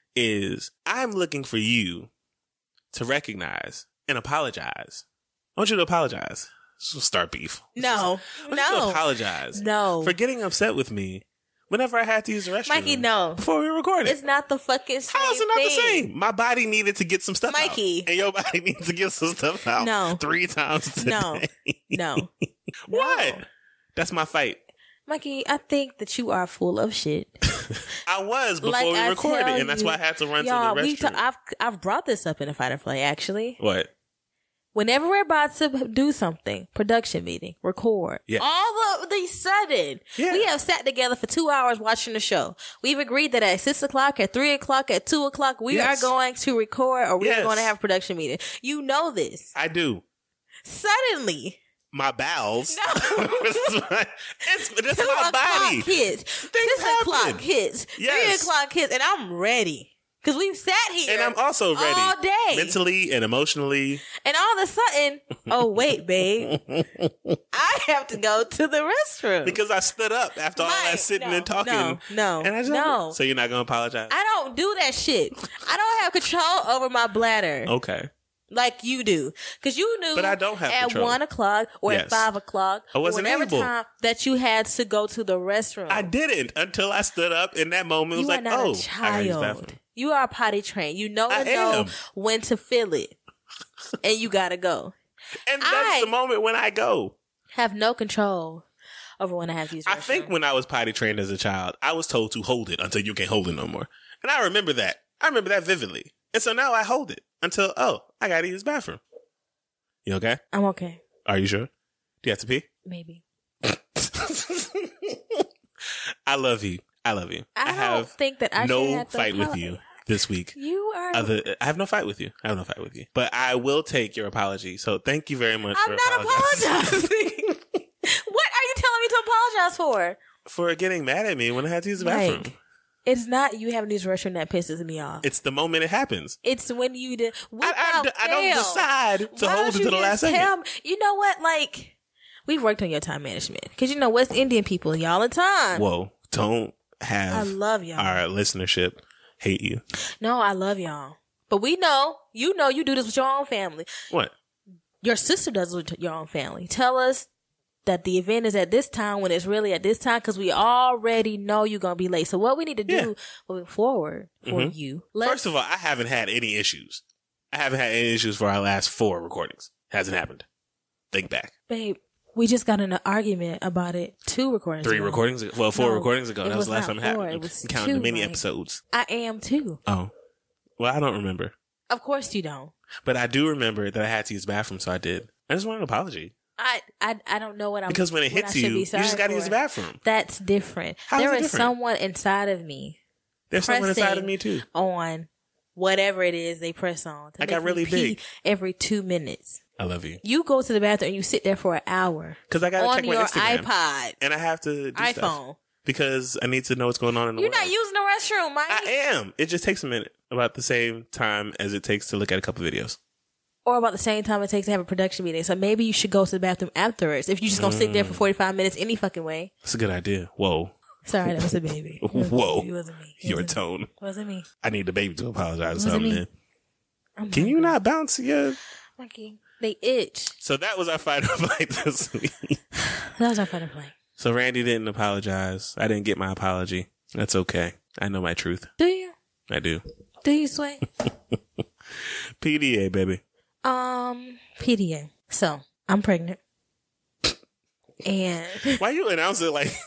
is I'm looking for you to recognize and apologize. I want you to apologize. This will start beef. No. I want no. you to apologize. No. For getting upset with me whenever I had to use the restroom. Mikey, no. Before we recorded. It's not the fucking same How's it not thing. the same? My body needed to get some stuff Mikey. out. And your body needs to get some stuff out. No. Three times today. No. No. What? No. That's my fight. Mikey, I think that you are full of shit. I was before Like we I recorded, tell and that's you, why I had to run y'all, to the we restroom. ta- I've I've brought this up in a fight or flight, actually. What? Whenever we're about to do something, production meeting, record, Yeah. all of the sudden, Yeah. we have sat together for two hours watching the show. We've agreed that at six o'clock, at three o'clock, at two o'clock, we Yes. are going to record or we Yes. are going to have a production meeting. You know this. I do. Suddenly, My bowels. No. it's my, it's just two my body. o'clock hits, six happen. o'clock hits, Yes. three o'clock hits, and I'm ready. Because we've sat here And I'm also ready. all day. Mentally and emotionally. And all of a sudden, oh, wait, babe. I have to go to the restroom. Because I stood up after all Mike, that sitting no, and talking. no, no, and I just, no. So you're not going to apologize? I don't do that shit. I don't have control over my bladder Okay. like you do. Because you knew But I don't have at control. one o'clock or Yes. at five o'clock I or wasn't whenever able. time that you had to go to the restroom. I didn't until I stood up in that moment. It was you like, are not oh, a I gotta use the bathroom. child. You are potty trained. You know I to know am. when to fill it. And you gotta go. And that's I- the moment when I go. Have no control over when I have to use the I restroom. think when I was potty trained as a child, I was told to hold it until you can't hold it no more. And I remember that. I remember that vividly. And so now I hold it until, oh, I gotta use the bathroom. You okay? I'm okay. Are you sure? Do you have to pee? Maybe. I love you. I love you. I, I don't have think that I should no have to fight with apologize. you this week. You are. Other, I have no fight with you. I have no fight with you. But I will take your apology. So thank you very much I'm for not apologizing. apologizing. What are you telling me to apologize for? for getting mad at me when I had to use the bathroom. Like, it's not you having to use the restroom that pisses me off. It's the moment it happens. It's when you did. I, I, I don't decide to hold it to the last second. You know what? Like, we've worked on your time management. Because, you know, West Indian people, y'all the time. Whoa, don't have I love y'all. our listenership hate you. No, I love y'all. But we know, you know, you do this with your own family. What? Your sister does it with your own family. Tell us that the event is at this time when it's really at this time because we already know you're going to be late. So what we need to do Yeah. moving forward for Mhm. you. Let's, First of all, I haven't had any issues. I haven't had any issues for our last four recordings. Hasn't happened. Think back. babe, we just got in an argument about it two recordings Three ago. recordings ago. Well, four No, recordings ago. it That was the was last not time it four, happened. it was Counting two, the mini Mike. episodes. I am too. Oh. Well, I don't remember. Of course you don't. But I do remember that I had to use the bathroom, so I did. I just want an apology. I, I, I don't know what I'm Because when it what I hits should you, be you sorry just got to for. use the bathroom. That's different. How is There it is different? someone inside of me There's someone inside of pressing me, too. on whatever it is they press on. To I got make me really pee big. every two minutes. I love you. You go to the bathroom and you sit there for an hour Because I got to on check my your Instagram. iPod, And I have to do iPhone. stuff. Because I need to know what's going on in the You're world. not using the restroom, Mike. I am. It just takes a minute. About the same time as it takes to look at a couple videos. Or about the same time it takes to have a production meeting. So maybe you should go to the bathroom afterwards. If you're just going to sit there for forty-five minutes any fucking way. That's a good idea. Whoa. Sorry, that was a baby. It wasn't Whoa. me. It wasn't me. It Your wasn't me. tone. It wasn't me. I need the baby to apologize or Wasn't something. me. Then. I'm Can you hungry. not bounce your... Mikey, they itch. So that was our fight or flight this week. That was our fun and play. So Randy didn't apologize. I didn't get my apology. That's okay. I know my truth. Do you? I do. Do you, Sway? P D A, baby. um, P D A. So, I'm pregnant. And, Why you announce it like...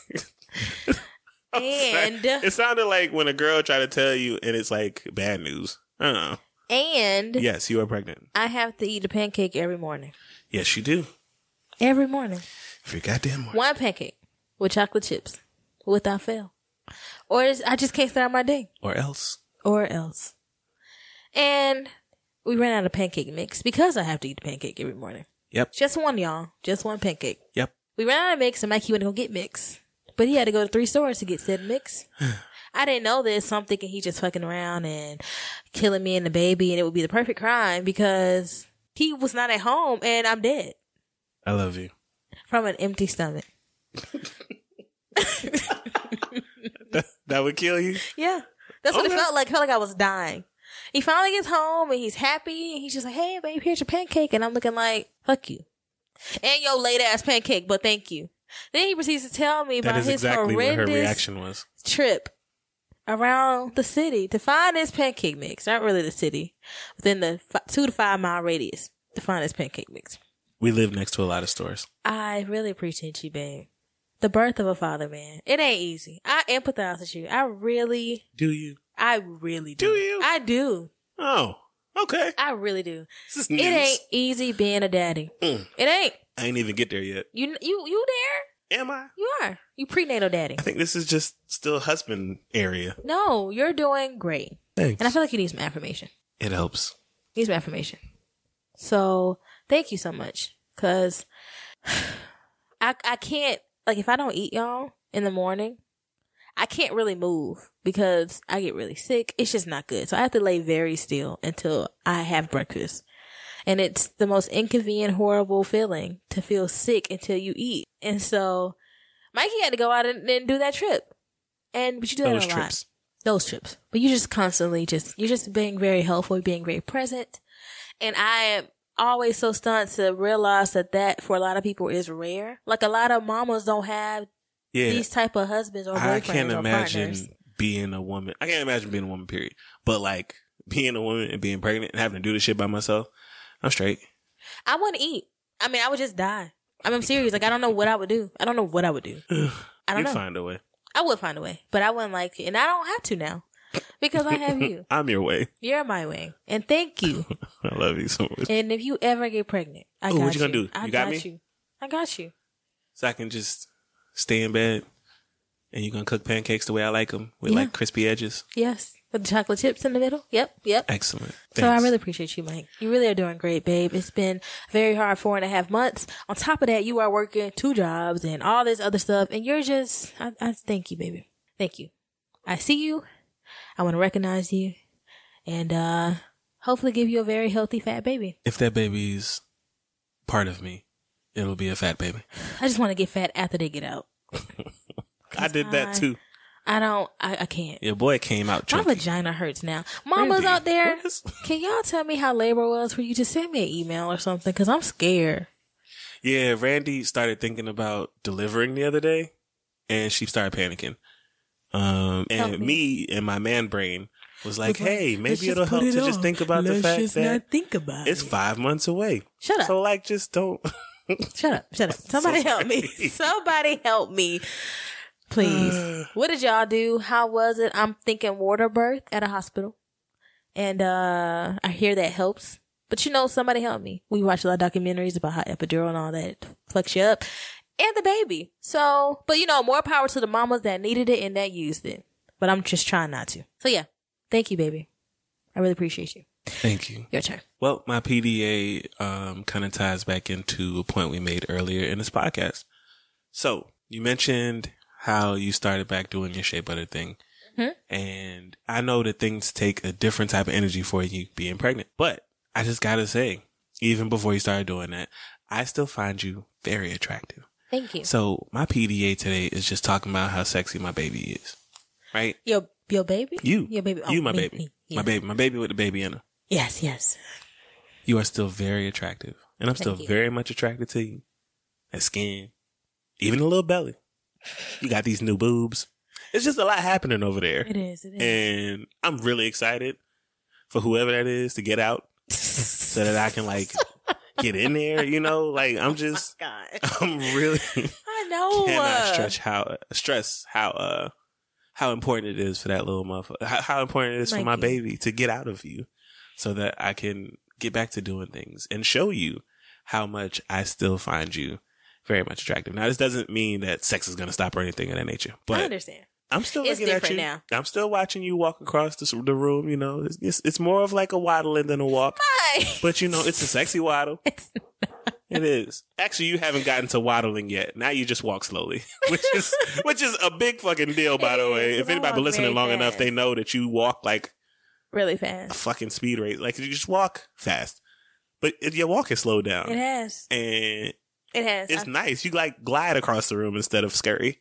and, It sounded like when a girl tried to tell you and it's like bad news. I don't know. and Yes, you are pregnant. I have to eat a pancake every morning. Yes, you do. Every morning. For goddamn more. One pancake with chocolate chips without fail. Or it's, I just can't start my day. Or else. Or else. And we ran out of pancake mix because I have to eat a pancake every morning. Yep. Just one, y'all. Just one pancake. Yep. We ran out of mix and Mikey went to go get mix. But he had to go to three stores to get said mix. I didn't know this, so I'm thinking he just fucking around and killing me and the baby, and it would be the perfect crime because he was not at home and I'm dead. I love you. From an empty stomach. that, that would kill you? Yeah. That's what Okay. it felt like. It felt like I was dying. He finally gets home and he's happy. And he's just like, hey, babe, here's your pancake. And I'm looking like, fuck you. And your late ass pancake, but thank you. Then he proceeds to tell me That about is his exactly what her horrendous reaction was. trip around the city to find this pancake mix. Not really the city, within the f- two to five mile radius to find this pancake mix. We live next to a lot of stores. I really appreciate you, babe. The birth of a father, man. It ain't easy. I empathize with you. I really, Do you? I really do. Do you? I do. Oh, okay. I really do. This is It news. ain't easy being a daddy. Mm. It ain't. I ain't even get there yet. You, you, you there? Am I? You are. You prenatal daddy. I think this is just still husband area. No, you're doing great. Thanks. And I feel like you need some affirmation. It helps. You need some affirmation. So thank you so much. Cause I, I can't, like if I don't eat y'all in the morning, I can't really move because I get really sick. It's just not good. So I have to lay very still until I have breakfast. And it's the most inconvenient, horrible feeling to feel sick until you eat. And so Mikey had to go out and, and do that trip. And, but you do that Those a lot. trips. Those trips. But you just constantly just, you're just being very helpful, being very present. And I am always so stunned to realize that that for a lot of people is rare. Like a lot of mamas don't have Yeah. these type of husbands or boyfriends I can't or imagine partners. being a woman. I can't imagine being a woman, period. But like being a woman and being pregnant and having to do this shit by myself, I'm straight. I wouldn't eat. I mean, I would just die. I mean, I'm serious. Like, I don't know what I would do. I don't know what I would do. I don't You'd know. find a way. I would find a way, but I wouldn't like it. And I don't have to now because I have you. I'm your way. You're my way. And thank you. I love you so much. And if you ever get pregnant, I Ooh, got what you gonna do? I You got me? you. I got you. So I can just stay in bed and you're going to cook pancakes the way I like them with Yeah. like crispy edges. Yes. With the chocolate chips in the middle. Yep. Yep. Excellent. Thanks. So I really appreciate you, Mike. You really are doing great, babe. It's been very hard four and a half months. On top of that, you are working two jobs and all this other stuff. And you're just, I, I thank you, baby. Thank you. I see you. I want to recognize you and, uh, hopefully give you a very healthy fat baby. If that baby's part of me, it'll be a fat baby. I just want to get fat after they get out. I did that I- too. I don't, I, I can't. Your boy came out My chunky. vagina hurts now. Mamas Randy, out there, what is- can y'all tell me how labor was for you? Just send me an email or something because I'm scared. Yeah, Randy started thinking about delivering the other day and she started panicking. Um, and Help me. me and my man brain was like, Was like, hey, let's maybe just it'll put help it to just off. think about the Let's fact just that not think about it's it. five months away. Shut up. So like, just don't. Shut up. Shut up. Somebody So help me. sorry. Somebody help me. Please. What did y'all do? How was it? I'm thinking water birth at a hospital. And uh I hear that helps. But you know, somebody help me. We watch a lot of documentaries about how epidural and all that fucks you up. And the baby. So, but you know, more power to the mamas that needed it and that used it. But I'm just trying not to. So yeah. Thank you, baby. I really appreciate you. Thank you. Your turn. Well, my P D A um, kind of ties back into a point we made earlier in this podcast. So you mentioned how you started back doing your shea butter thing. Mm-hmm. And I know that things take a different type of energy for you being pregnant. But I just got to say, even before you started doing that, I still find you very attractive. Thank you. So my P D A today is just talking about how sexy my baby is. Right? Your your baby? You. Your baby. You, Oh, my me, baby. me. My Yes. baby. My baby with the baby in her. Yes, yes. You are still very attractive. And I'm still Thank you. very much attracted to you. That skin. Even a little belly. You got these new boobs. It's just a lot happening over there. It is. It is. And I'm really excited for whoever that is to get out so that I can like get in there, you know? Like I'm just God. I'm really I know. cannot uh, stretch how stress how uh how important it is for that little motherfucker. How, how important it is for my Mikey. baby to get out of you so that I can get back to doing things and show you how much I still find you very much attractive. Now, this doesn't mean that sex is going to stop or anything of that nature, I but understand. I'm still It's looking at you. different now. I'm still watching you walk across the, the room. You know, it's, it's, it's more of like a waddling than a walk, Hi. but you know, it's a sexy waddle. It's, It is. Actually, you haven't gotten to waddling yet. Now you just walk slowly, which is which is a big fucking deal, by the way. If anybody been listening long enough, they know that you walk like really a fast. fucking speed race. Like you just walk fast, but if your walk is slowed down. It has. And it has. It's I- nice. You like glide across the room instead of scurry.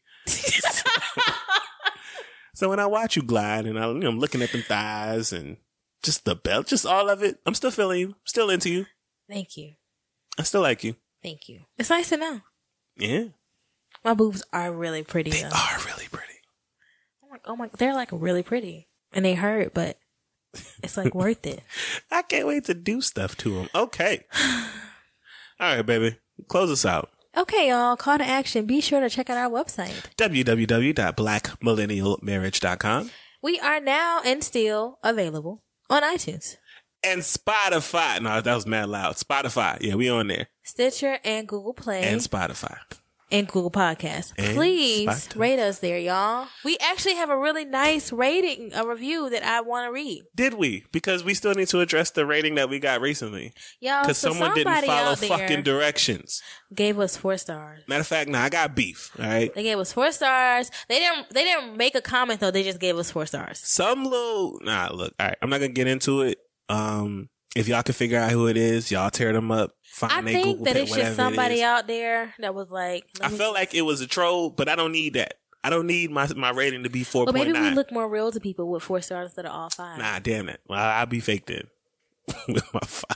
So when I watch you glide and I, you know, I'm looking at them thighs and just the belt, just all of it, I'm still feeling you, still into you. Thank you. I still like you. Thank you. It's nice to know. Yeah. My boobs are really pretty. They though. are really pretty. Oh my, oh my, they're like really pretty. And they hurt, but it's like worth it. I can't wait to do stuff to them. Okay. All right, baby. Close us out. Okay, y'all. Call to action. Be sure to check out our website. w w w dot black millennial marriage dot com. We are now and still available on iTunes, And Spotify. No, that was mad loud. Spotify. Yeah, we on there. Stitcher, and Google Play. And Spotify. And Google Podcasts. And Please Spotify. rate us there, y'all. We actually have a really nice rating, a review that I want to read. Did we? Because we still need to address the rating that we got recently. Y'all, Because so someone didn't somebody follow out there fucking directions. gave us four stars. Matter of fact, nah, I got beef. All right. They gave us four stars. They didn't. They didn't make a comment though. They just gave us four stars. Some little. Nah, look. All right. I'm not gonna get into it. Um, if y'all can figure out who it is, y'all tear them up. Find I their think Google that page, it's whatever just it somebody is. out there that was like. I let me- felt like it was a troll, but I don't need that. I don't need my my rating to be four But point maybe we nine. look more real to people with four stars instead of all five. Nah, damn it. Well, I'll be fake then. With my five.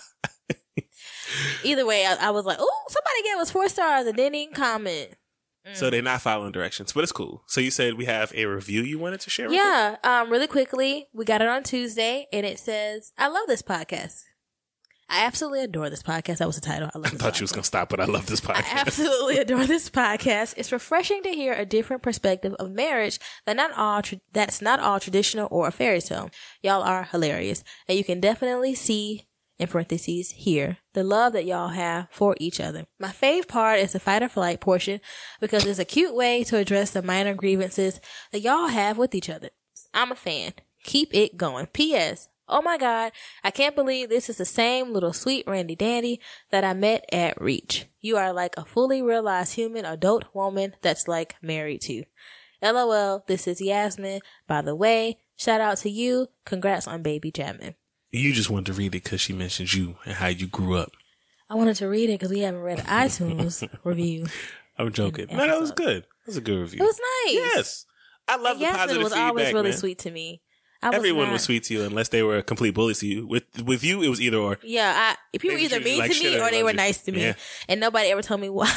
Either way, I, I was like, "Oh, somebody gave us four stars and didn't even comment." So they're not following directions, but it's cool. So you said we have a review you wanted to share? With Yeah, um, really quickly, we got it on Tuesday, and it says, "I love this podcast. I absolutely adore this podcast." That was the title. I love. I This thought podcast. you was gonna stop, but I love this I podcast. absolutely adore this podcast. It's refreshing to hear a different perspective of marriage that not all tra- that's not all traditional or a fairy tale. Y'all are hilarious, and you can definitely see, in parentheses, here, the love that y'all have for each other. My fave part is the fight or flight portion because it's a cute way to address the minor grievances that y'all have with each other. I'm a fan. Keep it going. P S. Oh my God, I can't believe this is the same little sweet Randy Dandy that I met at Reach. You are like a fully realized human adult woman that's like married to. LOL, this is Yasmin. By the way, shout out to you. Congrats on baby jamming. You just wanted to read it because she mentioned you and how you grew up. I wanted to read it because we haven't read an iTunes review. I'm joking. An No, that was episode. good. That was a good review. It was nice. Yes. I love the Yasmin positive was feedback, always really man. sweet to me. I was Everyone not- was sweet to you unless they were a complete bully to you. With with you, it was either or. Yeah, I, if you They were either treated you mean like to shit me or or they they were loved you. nice to me. Yeah. And nobody ever told me why.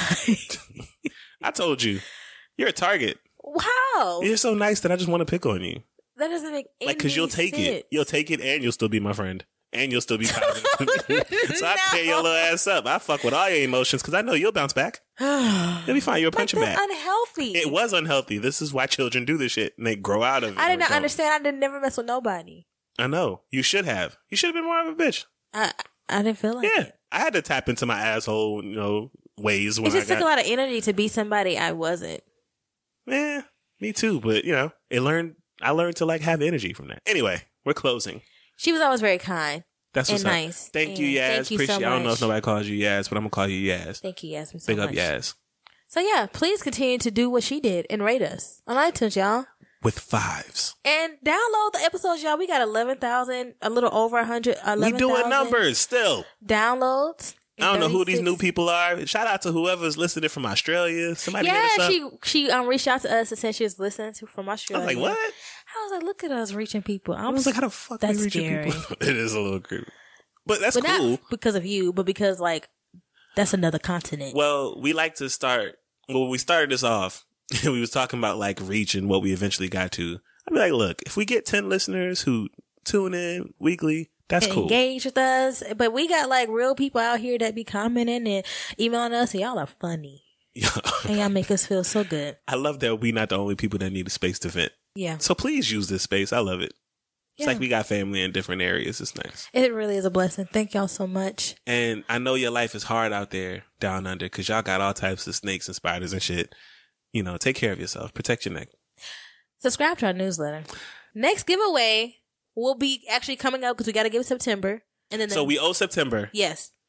I told you. You're a target. Wow. You're so nice that I just want to pick on you. That doesn't make any Like, because you'll take sense. it. You'll take it and you'll still be my friend. And you'll still be positive. So I No. tear your little ass up. I fuck with all your emotions because I know you'll bounce back. You'll be fine. You'll But punch him that's back. unhealthy. It was unhealthy. This is why children do this shit and they grow out of it. I or did not don't. understand. I didn't never mess with nobody. I know. You should have. You should have been more of a bitch. I I didn't feel like Yeah. it. I had to tap into my asshole, you know, ways when It just I took a got. lot of energy to be somebody I wasn't. Yeah, me too. But you know, it learned. I learned to like have energy from that. Anyway, we're closing. She was always very kind. That's what's And up. nice. Thank you, And Yaz. thank you so Appreciate. I don't know much. if nobody calls you Yaz, but I'm gonna call you Yaz. Thank you, Yasmin, so Big much. up, Yaz. So yeah, please continue to do what she did and rate us on iTunes, y'all. With fives. And download the episodes, y'all. We got eleven thousand, a little over one hundred, eleven We doing thousand numbers still. downloads. I don't know who these thirty-six new people are. Shout out to whoever's listening from Australia. Somebody hit Yeah, us up. she she um reached out to us and said she was listening to from I Australia. was like, what? I was like, look at us reaching people. I was like, how the fuck That's we reaching scary. people? It is a little creepy. But that's but cool. not because of you, but because like that's another continent. Well, we like to start. Well, we started this off. We was talking about like reach and what we eventually got to. I'd be like, look, if we get ten listeners who tune in weekly, that's And cool. engage with us, but we got like real people out here that be commenting and emailing us, and y'all are funny, and y'all make us feel so good. I love that we not the only people that need a space to vent. Yeah, So please use this space. I love it. It's Yeah. like we got family in different areas. It's nice. it really is a blessing. Thank y'all so much. And I know your life is hard out there down under because y'all got all types of snakes and spiders and shit. You know, take care of yourself. Protect your neck. Subscribe to our newsletter. Next giveaway will be actually coming up because we got to give September, and then the, So we owe September. yes,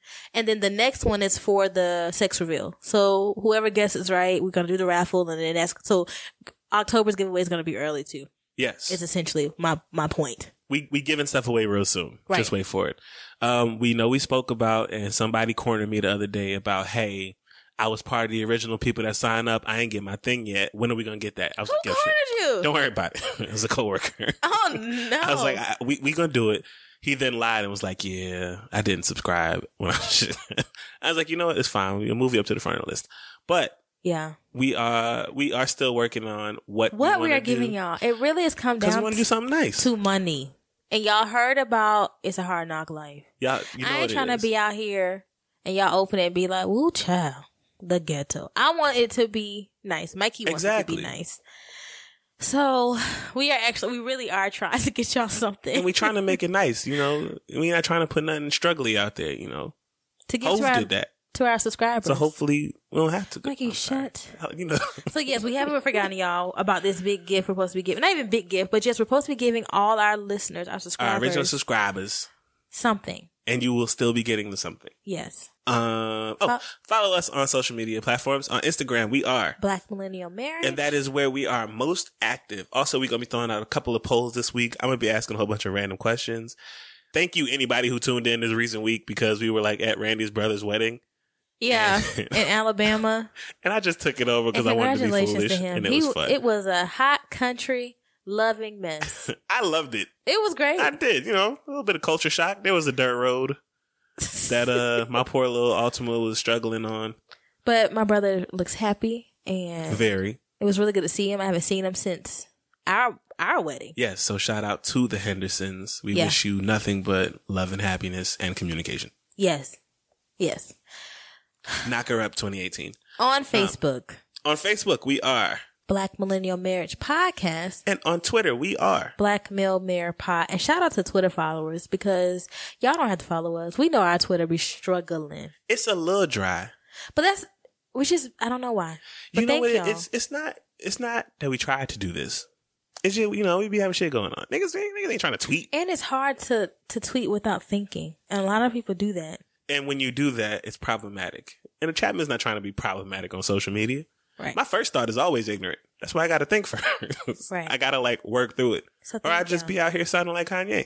And then the next one is for the sex reveal. So whoever guesses right, we're going to do the raffle. And then that's, so October's giveaway is going to be early too. Yes. It's essentially my, my point. We we giving stuff away real soon. Right. Just wait for it. Um, we know we spoke about, and somebody cornered me the other day about, hey, I was part of the original people that signed up. I ain't get my thing yet. When are we gonna get that? I was Who like, yo, cornered shit. you? Don't worry about it. It was a coworker. Oh no! I was like, I, we we gonna do it. He then lied and was like, yeah, I didn't subscribe when I should. I was like, you know what? It's fine. We'll move you up to the front of the list. But yeah, we are we are still working on what what we, we are do, giving y'all. It really has come because down we want to do something nice to money. And y'all heard about It's a Hard Knock Life. Y'all, you know I ain't what it trying to is. be out here and y'all open it and be like, woo, child, the ghetto. I want it to be nice. Mikey wants Exactly. it to be nice. So we are actually, we really are trying to get y'all something. And we trying to make it nice, you know. We not trying to put nothing struggly out there, you know. to get Hove to our, did that. to our subscribers. So hopefully we don't have to go. Mikey, I'm sorry. shut. You know. So yes, we haven't forgotten y'all about this big gift we're supposed to be giving. Not even big gift, but just we're supposed to be giving all our listeners, our Our subscribers, original subscribers. something. And you will still be getting the something. Yes. Um, oh, Uh, follow us on social media platforms. On Instagram, we are. Black Millennial Marriage. And that is where we are most active. Also, we're going to be throwing out a couple of polls this week. I'm going to be asking a whole bunch of random questions. Thank you, anybody who tuned in this recent week, because we were like at Randy's brother's wedding. Yeah, in Alabama. And I just took it over And because I wanted to be congratulations foolish. to him. And it he, was fun. It was a hot country loving mess. I loved it. It was great. I did, you know, a little bit of culture shock. There was a dirt road that uh my poor little Altima was struggling on. But my brother looks happy, and Very. it was really good to see him. I haven't seen him since our our wedding. Yes, so shout out to the Hendersons. We Yeah. wish you nothing but love and happiness and communication. Yes. Yes. Knock her up twenty eighteen. On Facebook, On Facebook, we are. Black Millennial Marriage Podcast. And on Twitter, we are. Black Male Mayor Pod. And shout out to Twitter followers, because y'all don't have to follow us. We know our Twitter be struggling. It's a little dry. But that's, which is, I don't know why. But You know thank what? y'all. It's it's not it's not that we tried to do this. It's just, you know, we be having shit going on. Niggas, niggas ain't trying to tweet. And it's hard to, to tweet without thinking. And a lot of people do that. And when you do that, it's problematic. And the Chapman's not trying to be problematic on social media. Right. My first thought is always ignorant. That's why I got to think first. Right. I got to like work through it. So or I thank just y'all. be out here sounding like Kanye.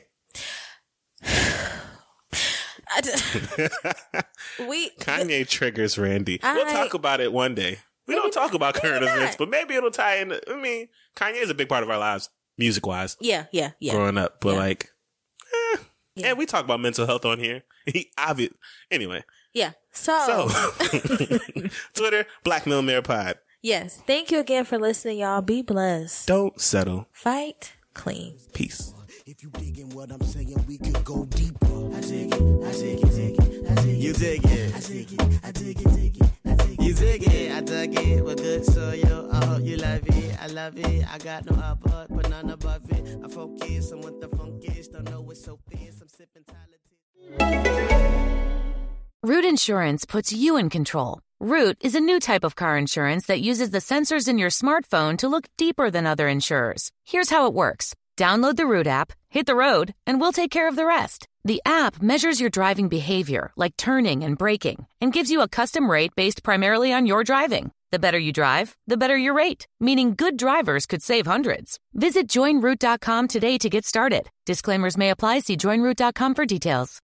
I just, we, Kanye triggers Randy. I- we'll talk about it one day. We Maybe don't talk not. about current Maybe events, not. but maybe it'll tie in. I mean, Kanye is a big part of our lives, music wise, yeah, yeah, yeah. growing up. But Yeah. like, eh. Yeah. And we talk about mental health on here. He obvious. Anyway, Yeah. So, so Twitter, Black Mill Mayor Pod. yes. Thank you again for listening, y'all. Be blessed. Don't settle. Fight clean. Peace. If you digging what I'm saying, we could go deeper. I dig it, I dig it, dig it, I dig it. You dig it, I dig it, I dig it, dig it, I dig it. You dig it, I dug it. We're good, so yo, I hope you love it. I love it. I got no upper, but none above it. I focus on what the funk is. Don't know it's so fierce. I'm sipping Tyler. Root Insurance puts you in control. Root is a new type of car insurance that uses the sensors in your smartphone to look deeper than other insurers. Here's how it works. Download the Root app, hit the road, and we'll take care of the rest. The app measures your driving behavior, like turning and braking, and gives you a custom rate based primarily on your driving. The better you drive, the better your rate, meaning good drivers could save hundreds. Visit join root dot com today to get started. Disclaimers may apply. See join root dot com for details.